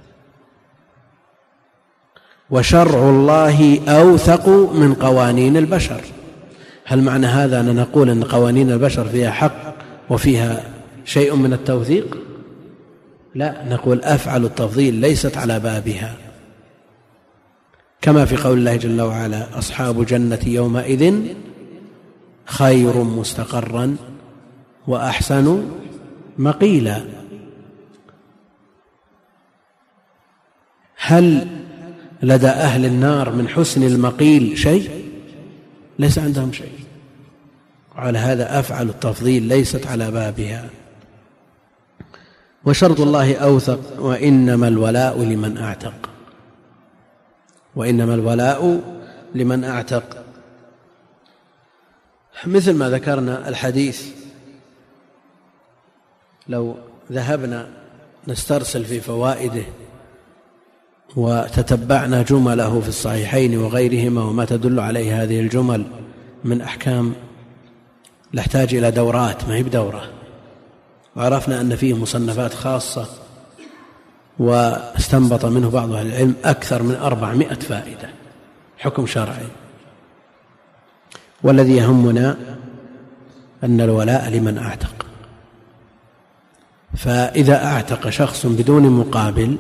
وشرع الله أوثق من قوانين البشر، هل معنى هذا أن نقول أن قوانين البشر فيها حق وفيها شيء من التوثيق؟ لا، نقول أفعل التفضيل ليست على بابها، كما في قول الله جل وعلا أصحاب جنة يومئذ خير مستقرا وأحسن مقيلا. هل لدى أهل النار من حسن المقيل شيء؟ ليس عندهم شيء. وعلى هذا أفعل التفضيل ليست على بابها. وشرط الله أوثق، وإنما الولاء لمن أعتق، وإنما الولاء لمن أعتق، مثل ما ذكرنا الحديث. لو ذهبنا نسترسل في فوائده وتتبعنا جمله في الصحيحين وغيرهما وما تدل عليه هذه الجمل من أحكام، نحتاج إلى دورات، ما هي بدورة. وعرفنا أن فيه مصنفات خاصة، واستنبط منه بعض أهل العلم أكثر من أربعمائة فائدة حكم شرعي. والذي يهمنا أن الولاء لمن أعتق، فإذا أعتق شخص بدون مقابل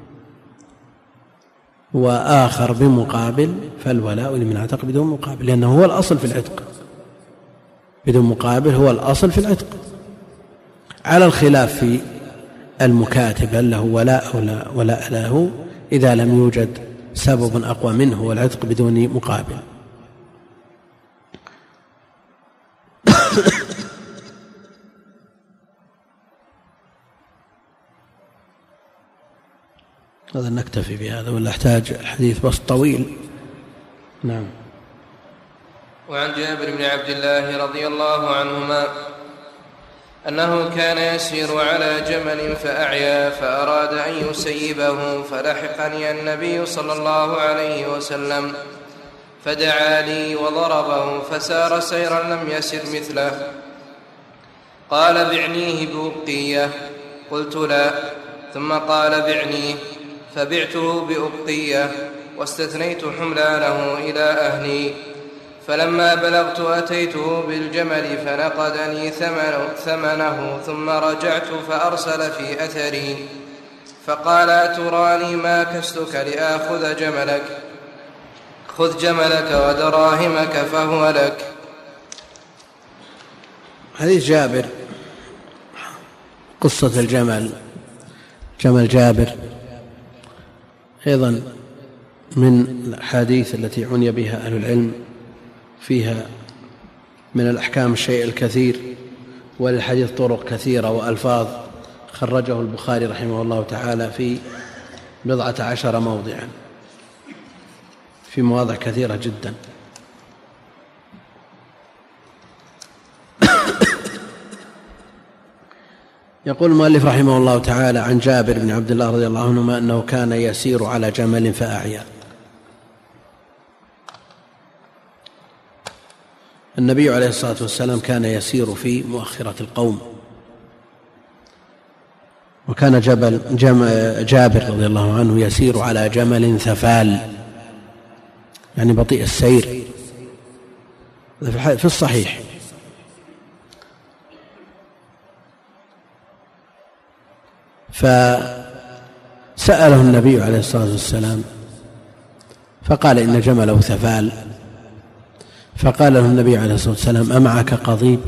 وآخر بمقابل فالولاء لمن أعتق بدون مقابل، لأنه هو الأصل في العتق، بدون مقابل هو الأصل في العتق، على الخلاف في المكاتب هل له ولاء أو لا ولاء له إذا لم يوجد سبب أقوى منه والعتق بدون مقابل. هذا نكتفي بهذا ولا احتاج الحديث بس طويل. نعم. وعن جابر بن عبد الله رضي الله عنهما أنه كان يسير على جمل فأعيا فأراد أن يسيبه فلحقني النبي صلى الله عليه وسلم فدعا لي وضربه فسار سيرا لم يسر مثله. قال بعنيه بأبقية، قلت لا، ثم قال بعنيه فبعته بأبقية واستثنيت حملانه إلى أهلي. فلما بلغت أتيته بالجمل فنقدني ثمنه ثم رجعت فأرسل في أثري فقال أتراني ما كستك لآخذ جملك؟ خذ جملك ودراهمك فهو لك. حديث جابر، قصة الجمل، جمل جابر أيضا من الأحاديث التي عني بها أهل العلم، فيها من الأحكام الشيء الكثير، وللحديث طرق كثيرة وألفاظ خرجه البخاري رحمه الله تعالى في بضعة عشر موضعا، في مواضع كثيرة جدا. يقول المؤلف رحمه الله تعالى عن جابر بن عبد الله رضي الله عنهما أنه كان يسير على جمل فأعيا. النبي عليه الصلاة والسلام كان يسير في مؤخرة القوم، وكان جبل جابر رضي الله عنه يسير على جمل ثفال، يعني بطيء السير، في الصحيح. فسأله النبي عليه الصلاة والسلام فقال إن جمله ثفال، فقال له النبي عليه الصلاة والسلام أمعك قضيب؟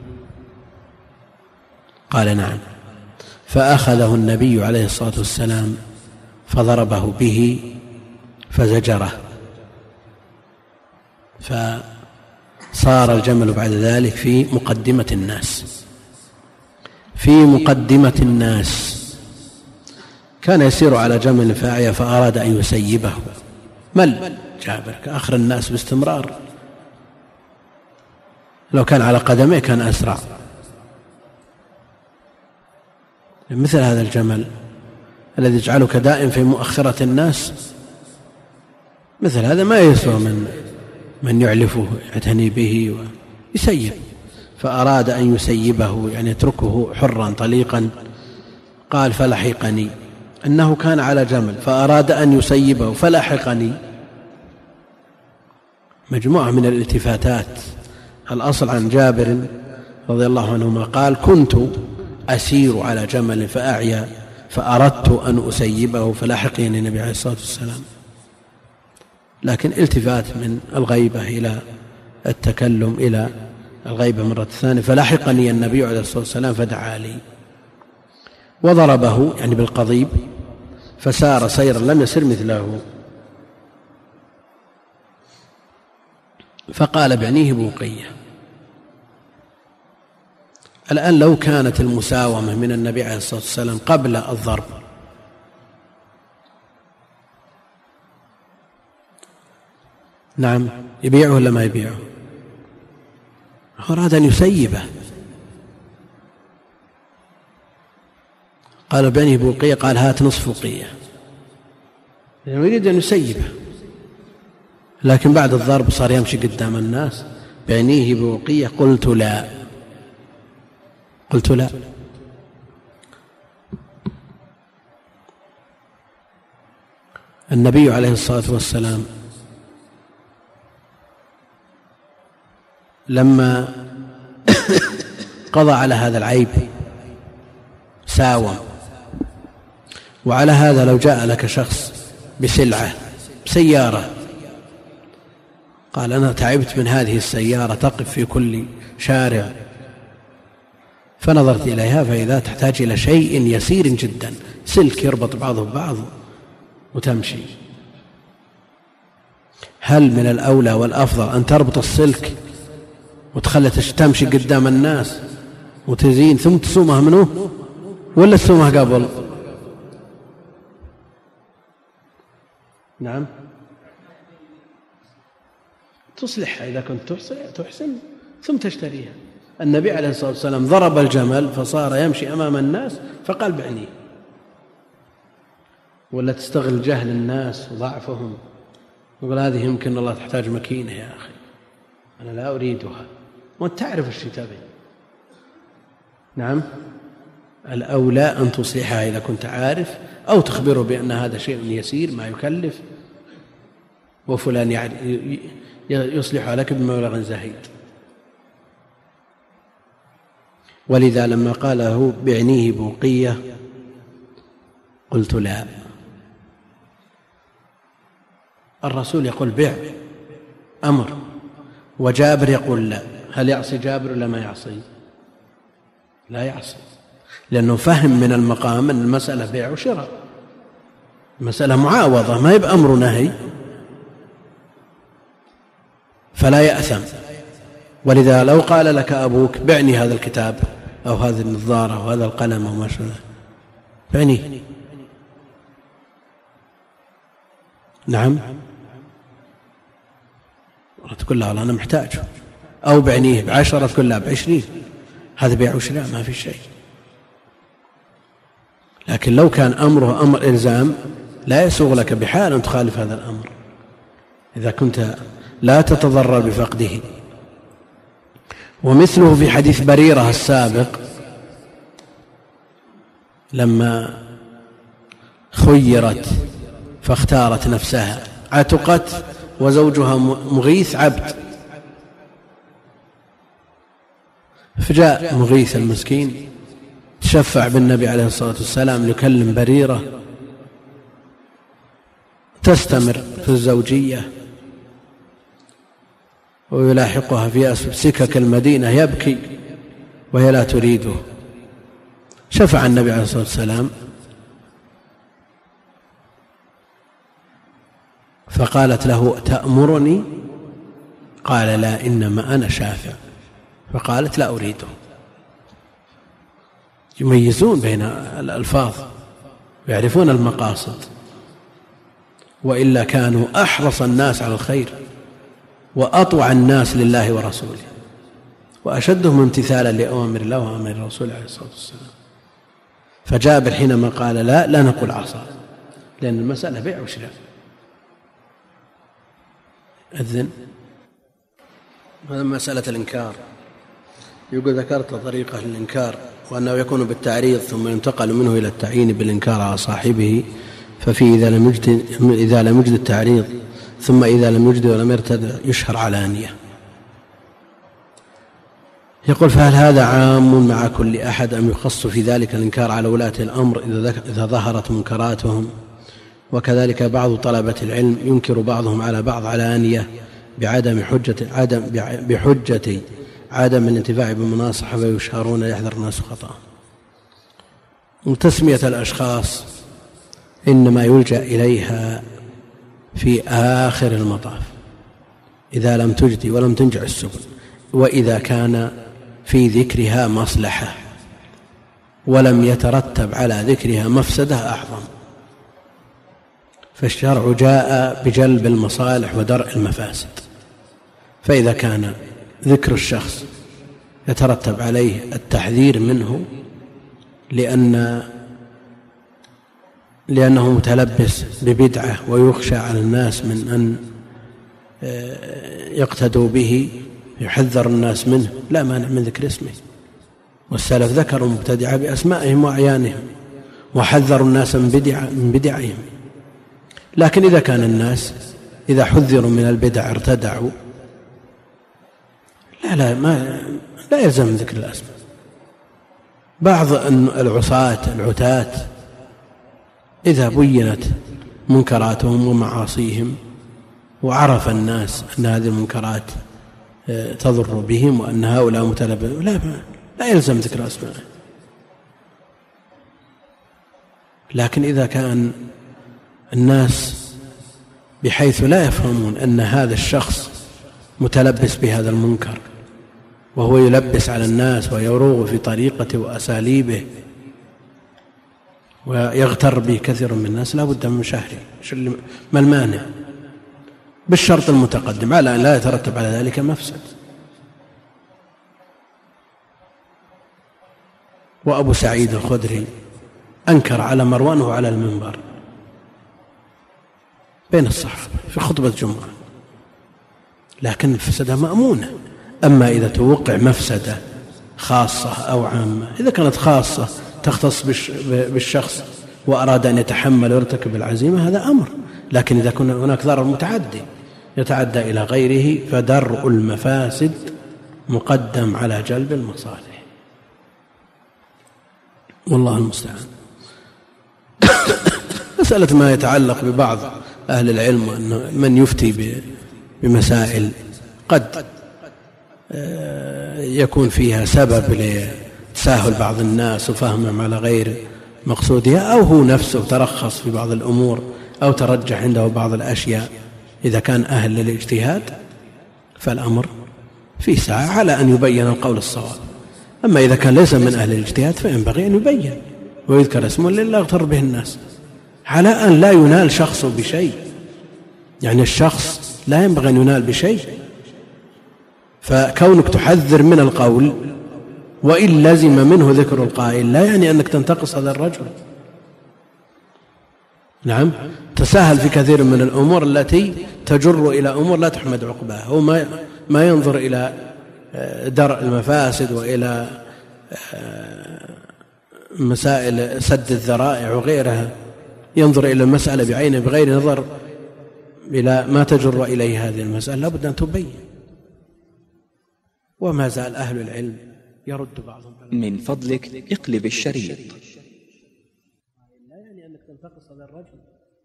قال نعم. فأخذه النبي عليه الصلاة والسلام فضربه به فزجره، فصار الجمل بعد ذلك في مقدمة الناس في مقدمة الناس كان يسير على جمل فأعيا فأراد أن يسيبه، مل جابر كآخر الناس باستمرار، لو كان على قدميه كان أسرع. مثل هذا الجمل الذي يجعلك دائم في مؤخرة الناس، مثل هذا ما يسوى من من يعلفه يعتني به ويسيب. فأراد أن يسيبه يعني يتركه حرا طليقا. قال فلحقني، أنه كان على جمل فأراد أن يسيبه فلحقني. مجموعة من الالتفاتات. الأصل عن جابر رضي الله عنهما قال كنت أسير على جمل فأعيا فأردت أن أسيبه فلحقني النبي عليه الصلاة والسلام، لكن التفات من الغيبة إلى التكلم إلى الغيبة مرة ثانية. فلحقني النبي عليه الصلاة والسلام فدعا لي وضربه يعني بالقضيب فسار سيرا لم يسر مثله. فقال بعنيه بوقية. الآن لو كانت المساومة من النبي عليه الصلاة والسلام قبل الضرب نعم يبيعه ولا ما يبيعه؟ أراد أن يسيبه. قال بعنيه بوقية، قال هات نصف وقية، يعني يريد أن يسيبه، لكن بعد الضرب صار يمشي قدام الناس بعنيه بوقية. قلت لا قلت لا النبي عليه الصلاة والسلام لما قضى على هذا العيب ساوم. وعلى هذا لو جاء لك شخص بسلعة بسيارة قال أنا تعبت من هذه السيارة تقف في كل شارع، فنظرت إليها فإذا تحتاج إلى شيء يسير جدا، سلك يربط بعضه ببعض وتمشي، هل من الأولى والأفضل أن تربط السلك وتخلي تمشي قدام الناس وتزين ثم تصومها منه، ولا تصومها قبل؟ نعم، تصلحها إذا كنت تحسن ثم تشتريها. النبي عليه الصلاة والسلام ضرب الجمل فصار يمشي أمام الناس فقال بعنيه. ولا تستغل جهل الناس وضعفهم يقول هذه يمكن الله تحتاج مكينة، يا أخي أنا لا أريدها وأنت تعرف ايش تبي. نعم، الأولى أن تصلحها إذا كنت عارف، أو تخبره بأن هذا شيء يسير ما يكلف وفلان يصلحها لك بمبلغ زهيد. ولذا لما قال له بعنيه بوقية قلت لا، الرسول يقول بيع أمر وجابر يقول لا. هل يعصي جابر ولا ما يعصي؟ لا يعصي، لأنه فهم من المقام أن المسألة بيع وشراء، المسألة معاوضة ما يبقى أمر نهي، فلا يأثم. ولذا لو قال لك أبوك بعني هذا الكتاب أو هذه النظارة أو هذا القلم أو ما شابه بعنيه، نعم، تقول له أنا محتاجه، أو بعنيه بعشرة تقول لا بعشرين، هذا بيع وشراء ما في شيء. لكن لو كان أمره أمر إلزام لا يسوغ لك بحال أن تخالف هذا الأمر إذا كنت لا تتضرر بفقده. ومثله في حديث بريرة السابق لما خيرت فاختارت نفسها، عتقت وزوجها مغيث عبد، فجاء مغيث المسكين تشفع بالنبي عليه الصلاة والسلام ليكلم بريرة تستمر في الزوجية ويلاحقها في سكك المدينة يبكي وهي لا تريده. شفع النبي عليه الصلاة والسلام فقالت له تأمرني؟ قال لا، إنما أنا شافع. فقالت لا أريده. يميزون بين الألفاظ ويعرفون المقاصد، وإلا كانوا أحرص الناس على الخير وأطوع الناس لله ورسوله وأشدهم امتثالا لأوامر الله وأمر الرسول عليه الصلاة والسلام. فجابر حينما قال لا لا نقول عصا، لأن المسألة بيع وشراء. أذن هذا مسألة الإنكار. يقول ذكرت طريقة للإنكار وأنه يكون بالتعريض ثم ينتقل منه إلى التعيين بالإنكار على صاحبه. ففي إذا لم يجد إذا لم يجد التعريض ثم إذا لم يجد ولم يرتد يشهر علانية. يقول فهل هذا عام مع كل أحد أم يخص في ذلك الإنكار على ولاة الأمر إذا ظهرت منكراتهم؟ وكذلك بعض طلبة العلم ينكر بعضهم على بعض علانية بعدم حجة عدم بحجة عدم الانتفاع بالمناصحة ويشهرون يحذر الناس خطأ. وتسمية الأشخاص إنما يلجأ إليها في آخر المطاف إذا لم تجدي ولم تنجع السبل، وإذا كان في ذكرها مصلحة ولم يترتب على ذكرها مفسدة أعظم. فالشرع جاء بجلب المصالح ودرء المفاسد، فإذا كان ذكر الشخص يترتب عليه التحذير منه لأن لأنه متلبس ببدعة ويخشى على الناس من أن يقتدوا به، يحذر الناس منه، لا مانع من ذكر اسمه. والسلف ذكروا المبتدعة بأسمائهم وأعيانهم وحذروا الناس من بدع من بدعهم. لكن إذا كان الناس إذا حذروا من البدع ارتدعوا، لا لا ما لا يلزم ذكر الأسماء. بعض العصاة العتاة إذا بينت منكراتهم ومعاصيهم وعرف الناس أن هذه المنكرات تضر بهم وأن هؤلاء متلبسون، لا لا يلزم ذكر أسماء. لكن إذا كان الناس بحيث لا يفهمون أن هذا الشخص متلبس بهذا المنكر وهو يلبس على الناس ويروغ في طريقته وأساليبه ويغتر به كثير من الناس، لا بد من شهره. ما المانع؟ بالشرط المتقدم على أن لا يترتب على ذلك مفسد. وأبو سعيد الخدري أنكر على مروان وعلى المنبر بين الصحابة في خطبة جمعة، لكن المفسدة مأمونة. أما إذا توقع مفسدة خاصة أو عامة، إذا كانت خاصة تختص بالشخص وأراد أن يتحمل ويرتكب العزيمة هذا أمر، لكن إذا كان هناك ضرر متعدي يتعدى إلى غيره فدرء المفاسد مقدم على جلب المصالح، والله المستعان. مسألة ما يتعلق ببعض أهل العلم أن من يفتي بمسائل قد يكون فيها سبب لتساهل بعض الناس وفهمهم على غير مقصودها، أو هو نفسه ترخص في بعض الأمور أو ترجح عنده بعض الأشياء، إذا كان أهل للاجتهاد فالأمر في ساعة على أن يبين القول الصواب. أما إذا كان ليس من أهل الاجتهاد فينبغي أن يبين ويذكر اسمه لله يغتر به الناس، على أن لا ينال شخص بشيء. يعني الشخص لا ينبغي أن ينال بشيء، فكونك تحذر من القول وإن لزم منه ذكر القائل لا يعني أنك تنتقص هذا الرجل. نعم، تساهل في كثير من الأمور التي تجر إلى أمور لا تحمد عقباها. هو ما ما ينظر إلى درء المفاسد وإلى مسائل سد الذرائع وغيرها، ينظر إلى المسألة بعينه بغير نظر إلى ما تجر إليه هذه المسألة. لابد أن تبين. وما زال أهل العلم يرد بعضهم من فضلك اقلب الشريط. لا يعني أنك تنتقص هذا الرجل.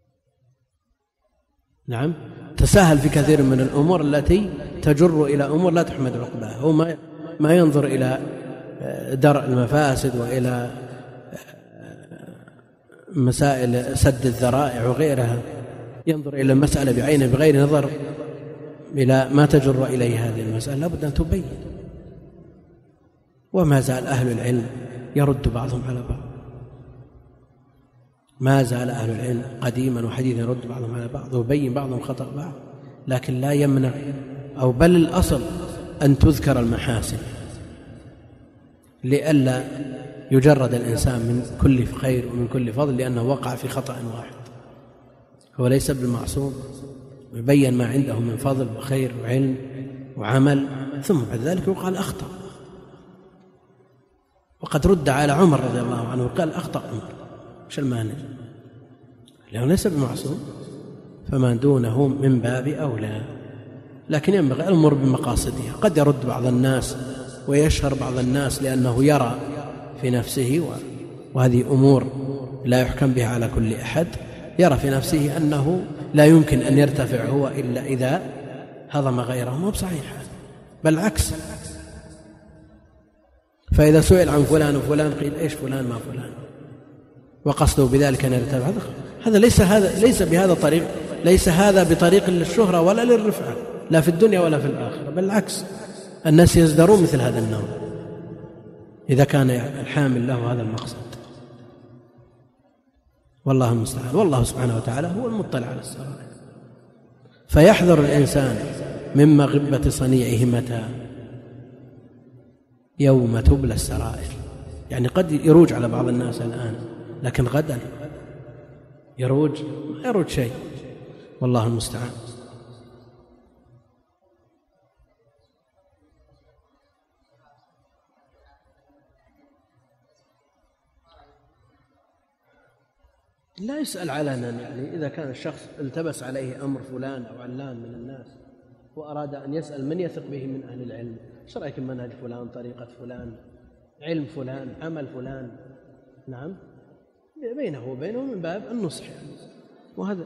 نعم، تساهل في كثير من الأمور التي تجر إلى أمور لا تحمد عقباها. هو ما ما ينظر إلى درء المفاسد وإلى مسائل سد الذرائع وغيرها، ينظر إلى المسألة بعينه بغير نظر إلى ما تجر إليه هذه المسألة. لابد أن تبين. وما زال أهل العلم يرد بعضهم على بعض. ما زال أهل العلم قديما وحديثا يرد بعضهم على بعض ويبين بعضهم خطأ بعض، لكن لا يمنع أو بل الأصل أن تذكر المحاسن لئلا يجرد الإنسان من كل خير ومن كل فضل لأنه وقع في خطأ واحد. هو ليس بالمعصوم، ويبين ما عنده من فضل وخير وعلم وعمل، ثم بعد ذلك يقال أخطأ. وقد رد على عمر رضي الله عنه وقال أخطأ عمر، مش المانع؟ لأنه ليس بمعصوم، فما دونه من باب أولى. لكن ينبغي الأمور بمقاصدها. قد يرد بعض الناس ويشهر بعض الناس لأنه يرى في نفسه، وهذه أمور لا يحكم بها على كل أحد، يرى في نفسه أنه لا يمكن أن يرتفع هو إلا إذا هضم غيره. مو بصحيح، بل عكس. فإذا سئل عن فلان وفلان قيل إيش فلان ما فلان، وقصده بذلك أن يرتفع، هذا ليس هذا ليس بهذا الطريق، ليس هذا بطريق للشهرة ولا للرفعة، لا في الدنيا ولا في الآخرة، بل العكس. الناس يزدرون مثل هذا النوع إذا كان الحامل له هذا المقصد. والله المستعان. والله سبحانه وتعالى هو المطلع على السرائر. فيحذر الإنسان من مغبة صنيعه متى؟ يوم تبلى السرائر. يعني قد يروج على بعض الناس الآن، لكن غدا يروج ما يروج شيء. والله المستعان. لا يسأل علنا، يعني إذا كان الشخص التبس عليه أمر فلان أو علان من الناس وأراد أن يسأل من يثق به من أهل العلم، ايش رأيك منهج فلان، طريقة فلان، علم فلان، عمل فلان؟ نعم، بينه وبينه من باب النصح يعني. وهذا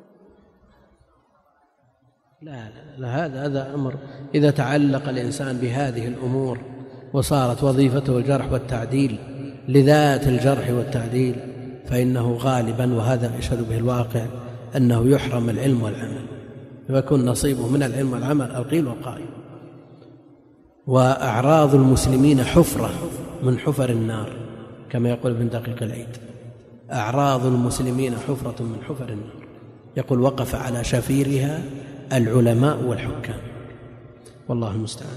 لا لا, لا هذا هذا أمر إذا تعلق الإنسان بهذه الأمور وصارت وظيفته الجرح والتعديل لذات الجرح والتعديل، فإنه غالبا، وهذا يشهد به الواقع، أنه يحرم العلم والعمل، ويكون نصيبه من العلم والعمل القيل والقال. وأعراض المسلمين حفرة من حفر النار، كما يقول ابن دقيق العيد: أعراض المسلمين حفرة من حفر النار. يقول: وقف على شفيرها العلماء والحكام، والله المستعان.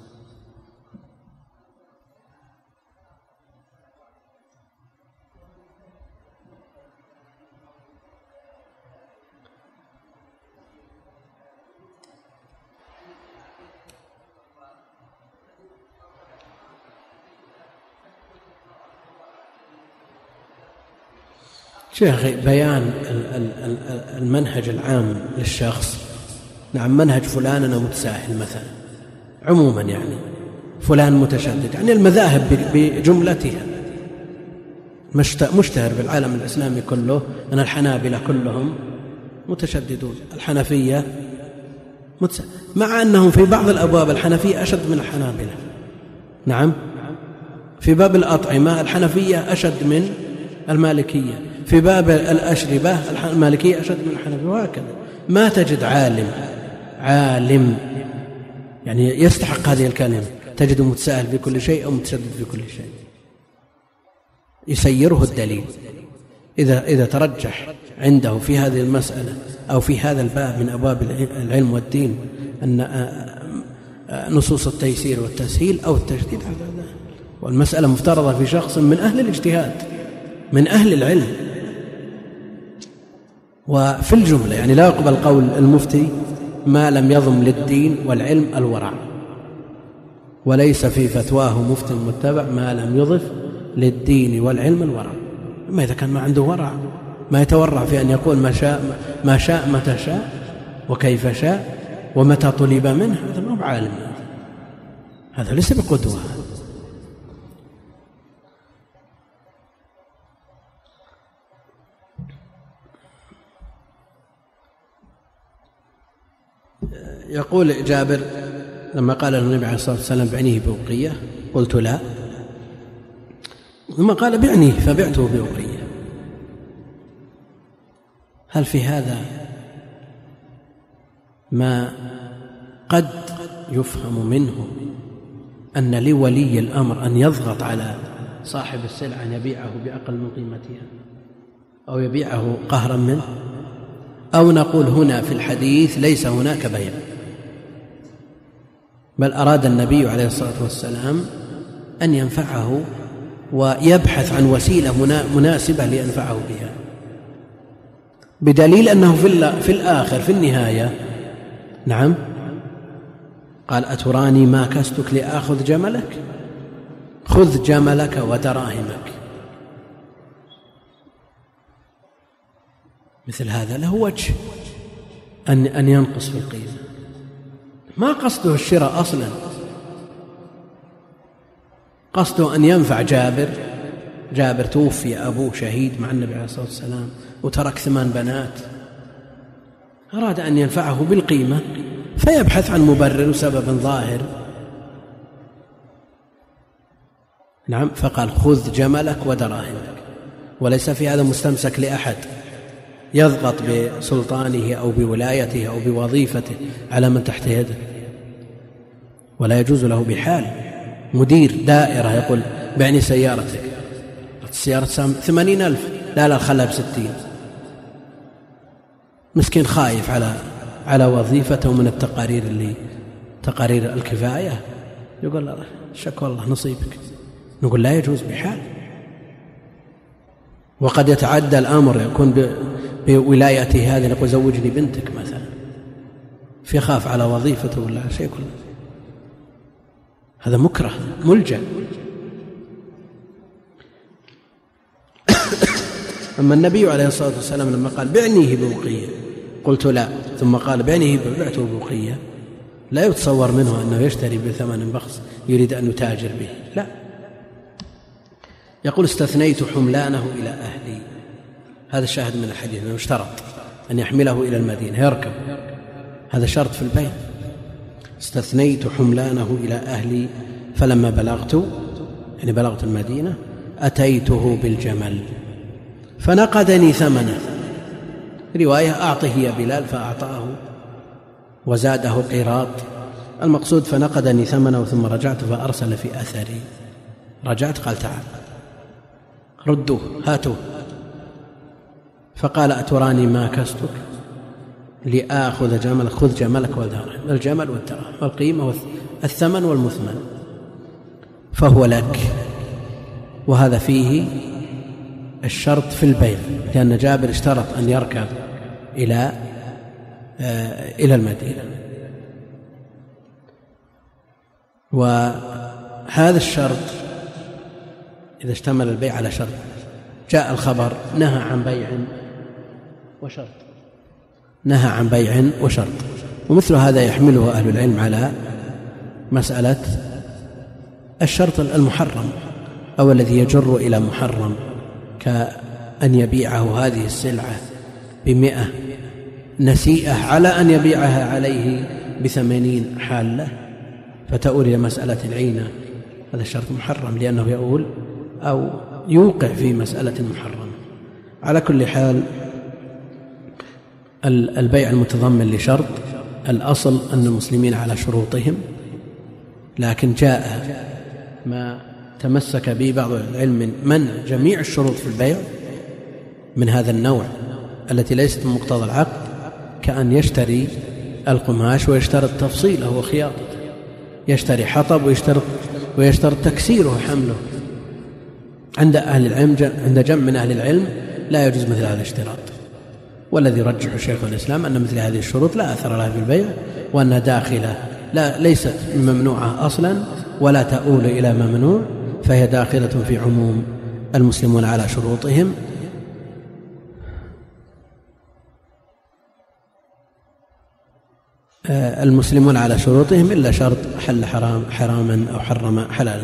شيخ، بيان المنهج العام للشخص. نعم، منهج فلان أنا متساهل مثلا عموما، يعني فلان متشدد، يعني المذاهب بجملتها مشتهر بالعالم الإسلامي كله أن الحنابلة كلهم متشددون، الحنفية متساهل، مع أنهم في بعض الأبواب الحنفية أشد من الحنابلة. نعم، في باب الأطعمة الحنفية أشد من المالكية، في باب الأشربة المالكية أشد من الحنفية، وهكذا. ما تجد عالم عالم يعني يستحق هذه الكلمة تجد متساهل في كل شيء أو متشدد في كل شيء، يسيره الدليل. إذا إذا ترجح عنده في هذه المسألة أو في هذا الباب من أبواب العلم والدين أن نصوص التيسير والتسهيل أو التشديد، والمسألة مفترضة في شخص من أهل الاجتهاد من أهل العلم. وفي الجملة يعني لا يقبل قول المفتي ما لم يضم للدين والعلم الورع، وليس في فتواه مفتي متبع ما لم يضف للدين والعلم الورع. ما إذا كان ما عنده ورع، ما يتورع في أن يقول ما شاء ما شاء متى شاء وكيف شاء ومتى طلب منه، هذا ما هو بعالم، هذا ليس بقدوة. يقول جابر لما قال النبي عليه الصلاة والسلام: بعنيه بوقية، قلت لا، ثم قال: بعنيه، فبعته بوقية. هل في هذا ما قد يفهم منه أن لولي الأمر أن يضغط على صاحب السلعة أن يبيعه بأقل من قيمتها أو يبيعه قهرا منه؟ أو نقول هنا في الحديث ليس هناك بيع، بل أراد النبي عليه الصلاة والسلام أن ينفعه ويبحث عن وسيلة مناسبة لينفعه بها، بدليل أنه في الآخر في النهاية نعم قال: أتراني ما كستك لآخذ جملك؟ خذ جملك ودراهمك. مثل هذا له وجه أن أن ينقص في القيمة، ما قصده الشراء أصلا، قصده أن ينفع جابر. جابر توفي أبوه شهيد مع النبي عليه الصلاة والسلام وترك ثمان بنات، أراد أن ينفعه بالقيمة فيبحث عن مبرر وسبب ظاهر. نعم، فقال: خذ جملك ودراهمك. وليس في هذا مستمسك لأحد يضغط بسلطانه أو بولايته أو بوظيفته على من تحت يده، ولا يجوز له بحال. مدير دائرة يقول: بعني سيارتك، السيارة ثمانين ألف، لا لا خلها بستين. مسكين خايف على على وظيفته من التقارير اللي تقارير الكفاية، يقول: لا شكوى الله نصيبك. نقول: لا يجوز بحال. وقد يتعدى الأمر، يكون بولايته هذه، نقول: زوجني بنتك مثلا، في خاف على وظيفته ولا شيء كله، هذا مكره ملجأ. أما النبي عليه الصلاة والسلام لما قال: بعنيه بوقية، قلت لا، ثم قال: بعنيه بعته بوقية، لا يتصور منه أنه يشتري بثمن بخس يريد أن يتاجر به، لا. يقول: استثنيت حملانه إلى أهلي. هذا الشاهد من الحديث، أنه اشترط أن يحمله إلى المدينة يركب، هذا شرط في البيع. استثنيت حملانه إلى أهلي فلما بلغت، يعني بلغت المدينة، أتيته بالجمل فنقدني ثمنه، رواية أعطه يا بلال فأعطاه وزاده قيراط. المقصود فنقدني ثمنه ثم رجعت فأرسل في أثري. رجعت قال تعال ردوه هاتوه، فقال أتراني ما كستك لآخذ جملك؟ خذ جملك والدراهم، الجمل والدراهم القيمة والثمن والمثمن فهو لك. وهذا فيه الشرط في البيع، لأن جابر اشترط أن يركب إلى إلى المدينة، وهذا الشرط إذا اشتمل البيع على شرط جاء الخبر نهى عن بيع وشرط، نهى عن بيع وشرط. ومثل هذا يحمله أهل العلم على مسألة الشرط المحرم أو الذي يجر إلى محرم، كأن يبيعه هذه السلعة بمئة نسيئة على أن يبيعها عليه بثمانين حالة، فتؤول إلى مسألة العينة. هذا الشرط محرم لأنه يؤول أو يوقع في مسألة محرمة. على كل حال البيع المتضمن لشرط الأصل أن المسلمين على شروطهم، لكن جاء ما تمسك به بعض العلم من منع جميع الشروط في البيع من هذا النوع التي ليست من مقتضى العقد، كأن يشتري القماش ويشترط تفصيله وخياطته، يشتري حطب ويشترط ويشترط تكسيره وحمله. عند أهل العلم عند جمع من أهل العلم لا يجوز مثل هذا الاشتراط، والذي رجح شيخ الإسلام أن مثل هذه الشروط لا أثر لها في البيع، وأنها داخلة لا ليست ممنوعة أصلا ولا تؤول إلى ممنوع، فهي داخلة في عموم المسلمون على شروطهم. المسلمون على شروطهم إلا شرط حل حرام حراما أو حرم حلالا.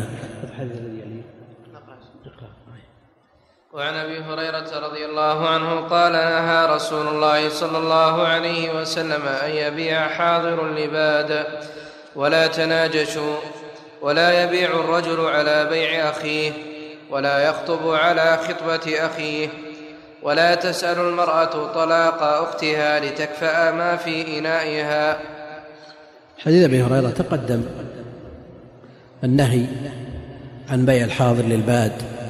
وعن أبي هريرة رضي الله عنه قال نهى رسول الله صلى الله عليه وسلم أن يبيع حاضر لباد ولا تناجشوا، ولا يبيع الرجل على بيع أخيه، ولا يخطب على خطبة أخيه، ولا تسأل المرأة طلاق أختها لتكفأ ما في إنائها. حديث أبي هريرة تقدم النهي عن بيع الحاضر للباد،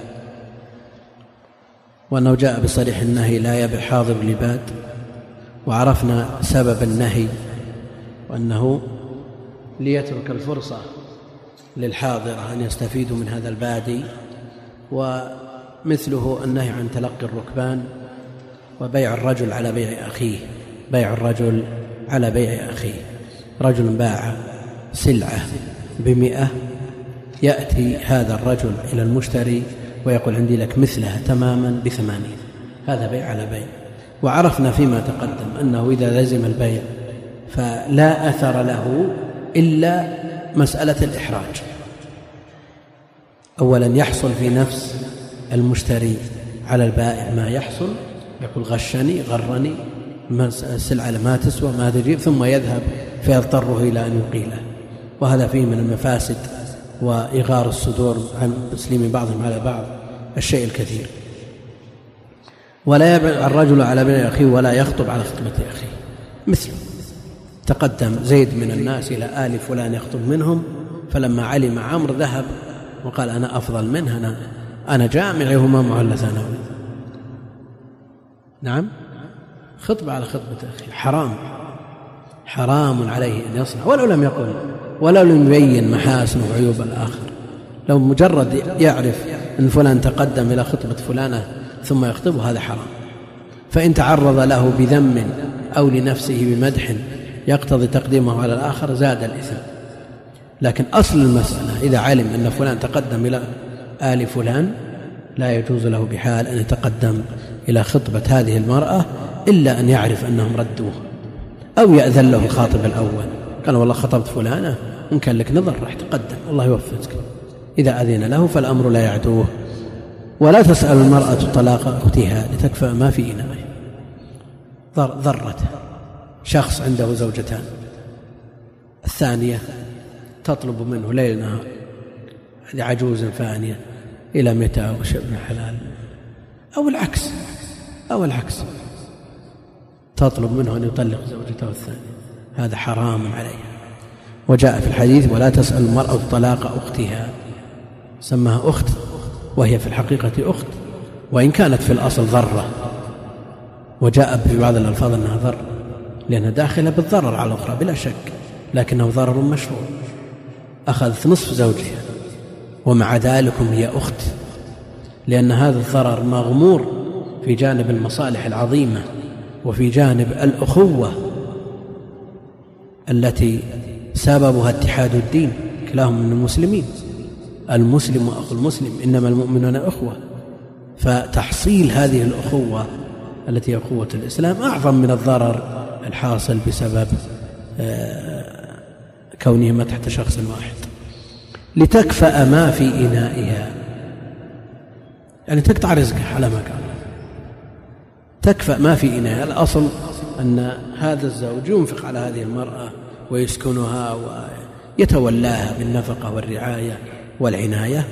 وأنه جاء بصريح النهي لا يبيع حاضر لباد، وعرفنا سبب النهي وأنه ليترك الفرصة للحاضرة أن يستفيدوا من هذا البادي، ومثله النهي عن تلقي الركبان وبيع الرجل على بيع أخيه، بيع الرجل على بيع أخيه. رجل باع سلعة بمئة، يأتي هذا الرجل إلى المشتري ويقول عندي لك مثلها تماما بثمانين، هذا بيع على بيع. وعرفنا فيما تقدم أنه إذا لزم البيع فلا أثر له إلا مسألة الإحراج. أولا يحصل في نفس المشتري على البائع ما يحصل، يقول غشني غرني، السلعة ما تسوى ما تجيب، ثم يذهب فيضطره إلى أن يقيله، وهذا فيه من المفاسد وإغار الصدور عن تسليم بعضهم على بعض الشيء الكثير. ولا يبيع الرجل على بيع أخيه ولا يخطب على خطبة أخيه. مثله تقدم زيد من الناس إلى آل فلان يخطب منهم، فلما علم عمرو ذهب وقال أنا أفضل منه، أنا, أنا جامعهما معل ثانوي. نعم، خطبة على خطبة أخيه حرام، حرام عليه أن يصنع، ولو لم يقل ولو لم يبين محاسن وعيوب الآخر. لو مجرد يعرف أن فلان تقدم إلى خطبة فلانة ثم يخطبه هذا حرام. فإن تعرض له بذم أو لنفسه بمدح يقتضي تقديمه على الآخر زاد الإثم. لكن أصل المسألة إذا علم أن فلان تقدم إلى آل فلان لا يجوز له بحال أن يتقدم إلى خطبة هذه المرأة إلا أن يعرف أنهم ردوه، أو يأذن له الخاطب الأول، قال والله خطبت فلانة إن كان لك نظر راح تقدم الله يوفقك. إذا أذن له فالأمر لا يعدوه. ولا تسأل المرأة طلاق أختها لتكفأ ما في إنائها. ضرته شخص عنده زوجتان، الثانية تطلب منه ليل نهار، هذه عجوز فانية إلى متى وش ابن حلال، أو العكس أو العكس تطلب منه أن يطلق زوجته الثانية، هذا حرام عليها. وجاء في الحديث: ولا تسأل المرأة طلاق أختها، سماها أخت وهي في الحقيقة أخت، وإن كانت في الأصل ضرة، وجاء في بعض الألفاظ أنها ضر لأنها داخلة بالضرر على الأخرى بلا شك، لكنه ضرر مشروع. أخذت نصف زوجها ومع ذلك هي أخت، لأن هذا الضرر مغمور في جانب المصالح العظيمة وفي جانب الأخوة التي سببها اتحاد الدين، كلاهم من المسلمين، المسلم أخو المسلم، إنما المؤمنون أخوة. فتحصيل هذه الأخوة التي هي أخوة الإسلام أعظم من الضرر الحاصل بسبب كونهما تحت شخص واحد. لتكفأ ما في إنائها، يعني تقطع رزقها على ما كان، تكفأ ما في إنائها. الأصل أن هذا الزوج ينفق على هذه المرأة ويسكنها ويتولاها بالنفقة والرعاية والعناية،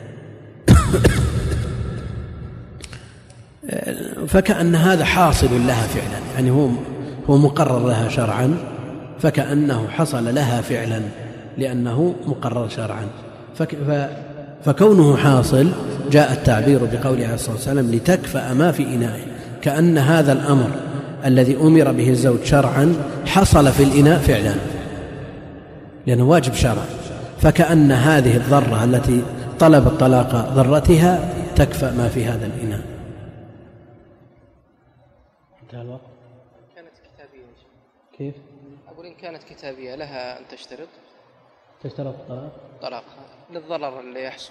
فكأن هذا حاصل لها فعلا، يعني هو هو مقرر لها شرعا، فكأنه حصل لها فعلا لأنه مقرر شرعا. فكونه حاصل جاء التعبير بقوله عليه الصلاة والسلام: لتكفأ ما في إنائه، كأن هذا الأمر الذي أمر به الزوج شرعا حصل في الإناء فعلا لأنه واجب شرعا، فكأن هذه الضرة التي طلب الطلاق ضرتها تكفأ ما في هذا الإناء. كانت كتابية كيف؟ أقول إن كانت كتابية لها أن تشترط تشترط الطلاق طلاقها للضرر اللي يحصل.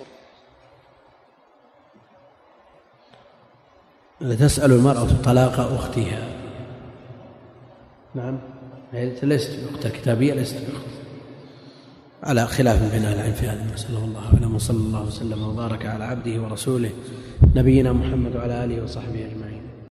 تسأل المرأة طلاق أختها، نعم، ليست بأختها كتابية، ليست بأختها، على خلاف بين أهل العلم في هذا المسألة. والله أعلم، وصلى الله وسلم وبارك على عبده ورسوله نبينا محمد وعلى آله وصحبه أجمعين.